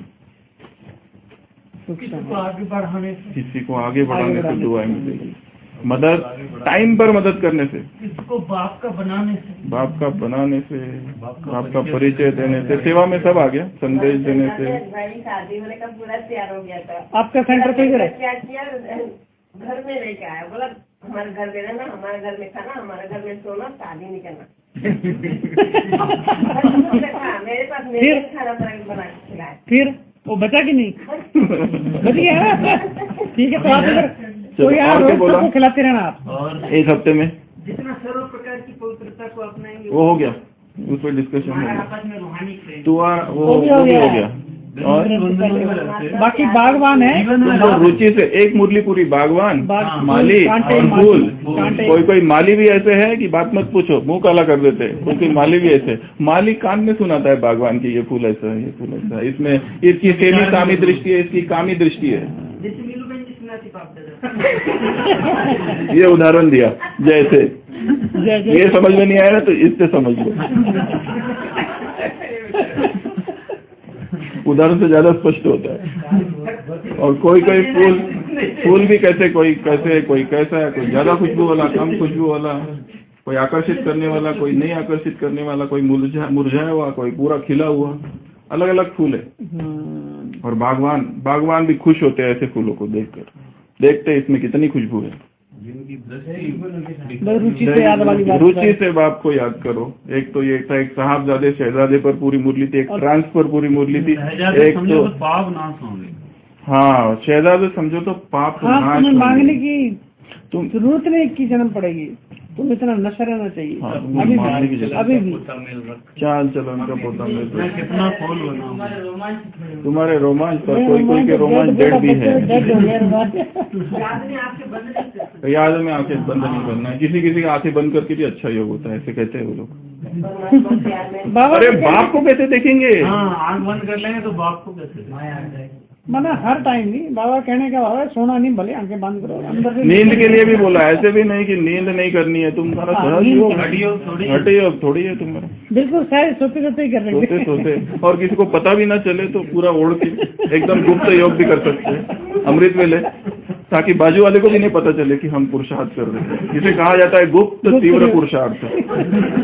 किसी को आगे बढ़ाने से, किसी को आगे बढ़ाने से दुआएं मिलेगी। मदद टाइम पर मदद करने से, किसको बाप का बनाने से, बाप का बनाने से, बाप का परिचय देने से, सेवा में सब आ गया, संदेश देने से। भाई शादी होने का पूरा तैयार हो गया था। आपका सेंटर कोई है? क्या किया, घर में लेके आया, बोला हमारे घर में रहना, हमारे घर में खाना, हमारे घर में सोना, शादी नहीं करना। मेरे पास मेरे खाना बना के खिलाया। फिर वो बचा कि नहीं? बच गया। ठीक है, तो आप इधर कोई यार रोज खिलाते रहना आप। और एक हफ्ते में जितना सर्व प्रकार की पवित्रता को अपनाएंगे वो हो गया, उस पर डिस्कशन हो हमारे गया। आपस में रूहानी प्रेम। तो आ- वो वो भी वो हो भी गया। हो गया। और बाकी बागवान है, तो रुचि से एक मुरली पूरी बागवान, बाग- माली कांटे, और माली, फूल। कांटे। कोई कोई माली भी ऐसे है कि बात मत पूछो, मुंह काला कर देते हैं। कोई कोई माली भी ऐसे, माली कान में सुनाता है बागवान की ये फूल ऐसा है, ये फूल ऐसा है, इसमें इसकी सेमी कामी दृष्टि है, इसकी कामी दृष्टि है। जैसे मीनू बहन जी सुनाती बाप दादा। ये उदाहरण दिया जैसे। जय जय। ये समझ में नहीं आया ना तो इससे समझ लो। उदाहरण से ज्यादा स्पष्ट होता है। और कोई कोई फूल फूल भी कैसे, कोई कैसे, कोई कैसा है, कोई ज्यादा खुशबू वाला, कम खुशबू वाला, कोई आकर्षित करने वाला, कोई नहीं आकर्षित करने वाला, कोई मुरझा मुरझाया हुआ, कोई पूरा खिला हुआ, अलग अलग फूल है। और बागवान बागवान भी खुश होते हैं ऐसे फूलों को देखकर, देखते हैं इसमें कितनी खुशबू है। जिनकी दृष्टि रुचि से याद वाली बात। रुचि से बाप को याद करो। एक तो ये था, एक साहबजादे शहजादे पर पूरी मुरली थी, एक ट्रांस पर पूरी मुरली थी, एक समझो तो तो पाप नाश होंगे। हाँ शहजादे समझो तो पाप हाँ नाश तुम्हें होंगे। मांगने की तुम जरूरत नहीं की जन्म पड़ेगी, तुम इतना नशा रहना चाहिए। हाँ, तुम अभी मांगने की भी जरूरत अभी भी पोता मेल रख, चाल चलन का पोता मिल मैं कितना फूल बनाऊं। तुम्हारे रोमांच पर कोई कोई के रोमांच डेड भी है। डेड हो गया रोमांच। याद में आपके बंद नहीं करते। याद में आंखें बंद नहीं करना है, किसी किसी की आंखें बंद करके भी अच्छा योग होता है, ऐसे कहते हैं वो लोग। परमात्मा प्यार में बाबा अरे बाप को कैसे देखेंगे? हाँ, आंख बंद कर लेंगे तो बाप को कैसे देखेंगे? मना हर टाइम नहीं, बाबा कहने का बाबा सोना नहीं, भले आंखें बंद करो अंदर से। नींद के लिए भी बोला, ऐसे भी नहीं कि नींद नहीं करनी है, तुम्हारा सहज योग हड्डी योग थोड़ी है। हटे योग थोड़ी है तुम्हारा। बिल्कुल सही, सोते सोते ही कर रहे सोते सोते, और किसी को पता भी ना चले तो पूरा ओढ़ के एकदम गुप्त योग भी कर सकते हैं, अमृत वेले, ताकि बाजू वाले को भी नहीं पता चले कि हम पुरुषार्थ कर रहे हैं। जिसे कहा जाता है गुप्त तीव्र पुरुषार्थ,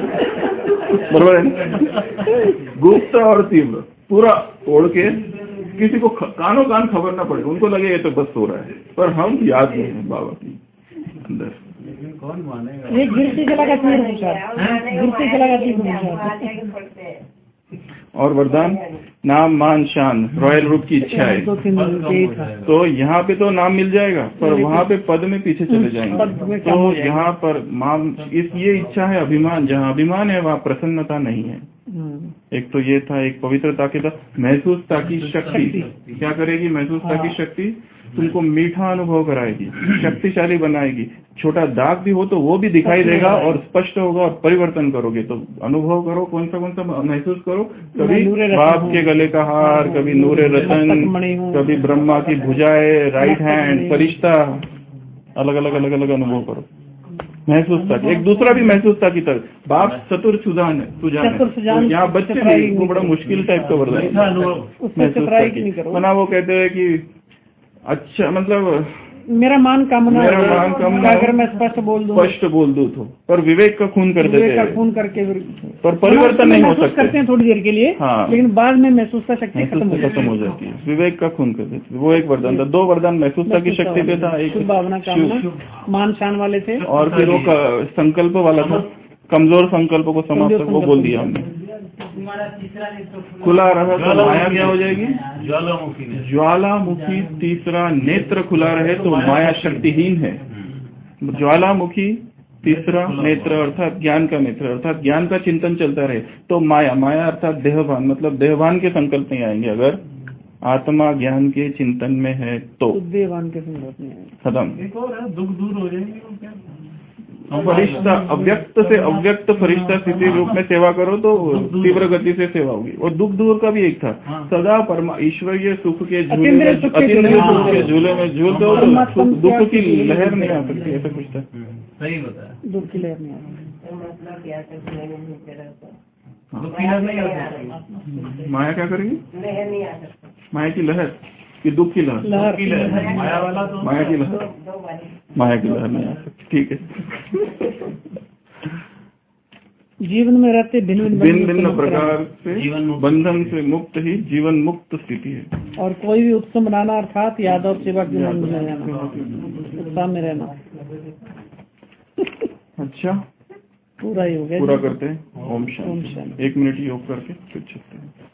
बरोबर है? गुप्त और तीव्र पूरा ओढ़ के किसी को ख- कानों कान खबर ना पड़े, उनको लगे ये तो बस हो रहा है, पर हम याद नहीं है बाबा की अंदर। लेकिन कौन मानेगा? एक गिरती चला गया तीर पूछा, गिरती चला गया तीर पूछा। और वरदान नाम मान शान रॉयल रूप की इच्छा है, दो तीन दिन के था। तो यहाँ पे तो नाम मिल जाएगा, पर वहाँ पे पद में पीछे चले जाएंगे। तो यहाँ पर माम इस ये इच्छा है अभिमान, जहाँ अभिमान है वहाँ प्रसन्नता नहीं है। एक तो ये था, एक पवित्रता की था, महसूसता की शक्ति क्या करेगी? महसूसता की शक्ति तुमको मीठा अनुभव कराएगी, शक्तिशाली बनाएगी। छोटा दाग भी हो तो वो भी दिखाई देगा और स्पष्ट होगा और परिवर्तन करोगे। तो अनुभव करो, कौन सा कौन सा महसूस करो, कभी बाप के गले का हार, कभी नूरे रतन, कभी ब्रह्मा की भुजाएं, राइट हैंड, फरिश्ता, अलग अलग अलग अलग अनुभव करो। महसूसता की एक दूसरा भी महसूसता की तरह बाप चतुर सुजान है, सुजान है। तो यहाँ बच्चे भी वो बड़ा मुश्किल टाइप का वर्णन महसूसता की मना। वो कहते हैं कि अच्छा मतलब मेरा मान कामना, मेरा मान कामना अगर मैं स्पष्ट बोल दूं, स्पष्ट बोल दूं तो, पर विवेक का खून कर देते विवेक का हैं, खून करके पर परिवर्तन नहीं हो महसूस सकते करते हैं थोड़ी देर के लिए। हाँ। लेकिन बाद में महसूसता शक्ति खत्म हो खत्म हो जाती है, विवेक का खून कर देती है। वो एक वरदान था। दो वरदान महसूसता की शक्ति पे था, एक शुभ भावना कामना मान शान वाले थे, और फिर वो क- संकल्प वाला था, कमजोर संकल्प को समाप्त वो बोल दिया हमने। खुला रहा तो माया क्या हो जाएगी? ज्वालामुखी ने ज्वालामुखी तीसरा नेत्र खुला रहे तो माया शक्तिहीन है। ज्वालामुखी तीसरा नेत्र अर्थात ज्ञान का नेत्र, अर्थात ज्ञान का चिंतन चलता रहे तो माया, माया अर्थात देहभान, मतलब देहभान के संकल्प नहीं आएंगे। अगर आत्मा ज्ञान के चिंतन में है तो देवान के संदर्भ में खत्म। एक और है, दुख दूर हो जाएंगे। वो क्या फरिश्ता अव्यक्त से अव्यक्त फरिश्ता स्थिति रूप में सेवा करो तो तीव्र गति से सेवा होगी। और दुख दूर का भी एक था, सदा परमा ईश्वरीय सुख के झूले में, अतीन्द्रिय सुख के झूले में झूल दो तो दुख की लहर नहीं आ सकती, ऐसा कुछ था। सही बताया, दुख की लहर नहीं आ रही। मतलब क्या दुख की लहर नहीं आ सकती। माया क्या करेगी? लहर नहीं आ सकती, माया की लहर कि दुख की लहर? लहर की लहर, माया वाला तो माया की लहर, दो वाली माया की लहर नहीं आ सकती। ठीक है। जीवन में रहते भिन्न भिन्न भिन्न प्रकार से बंधन से मुक्त ही जीवन मुक्त स्थिति है। और कोई भी उत्सव मनाना अर्थात यादव सेवा के मन में रहना, उत्साह में रहना। अच्छा, पूरा ही हो गया। पूरा करते हैं। ओम शांति। शांति। एक मिनट योग करके फिर चलते हैं।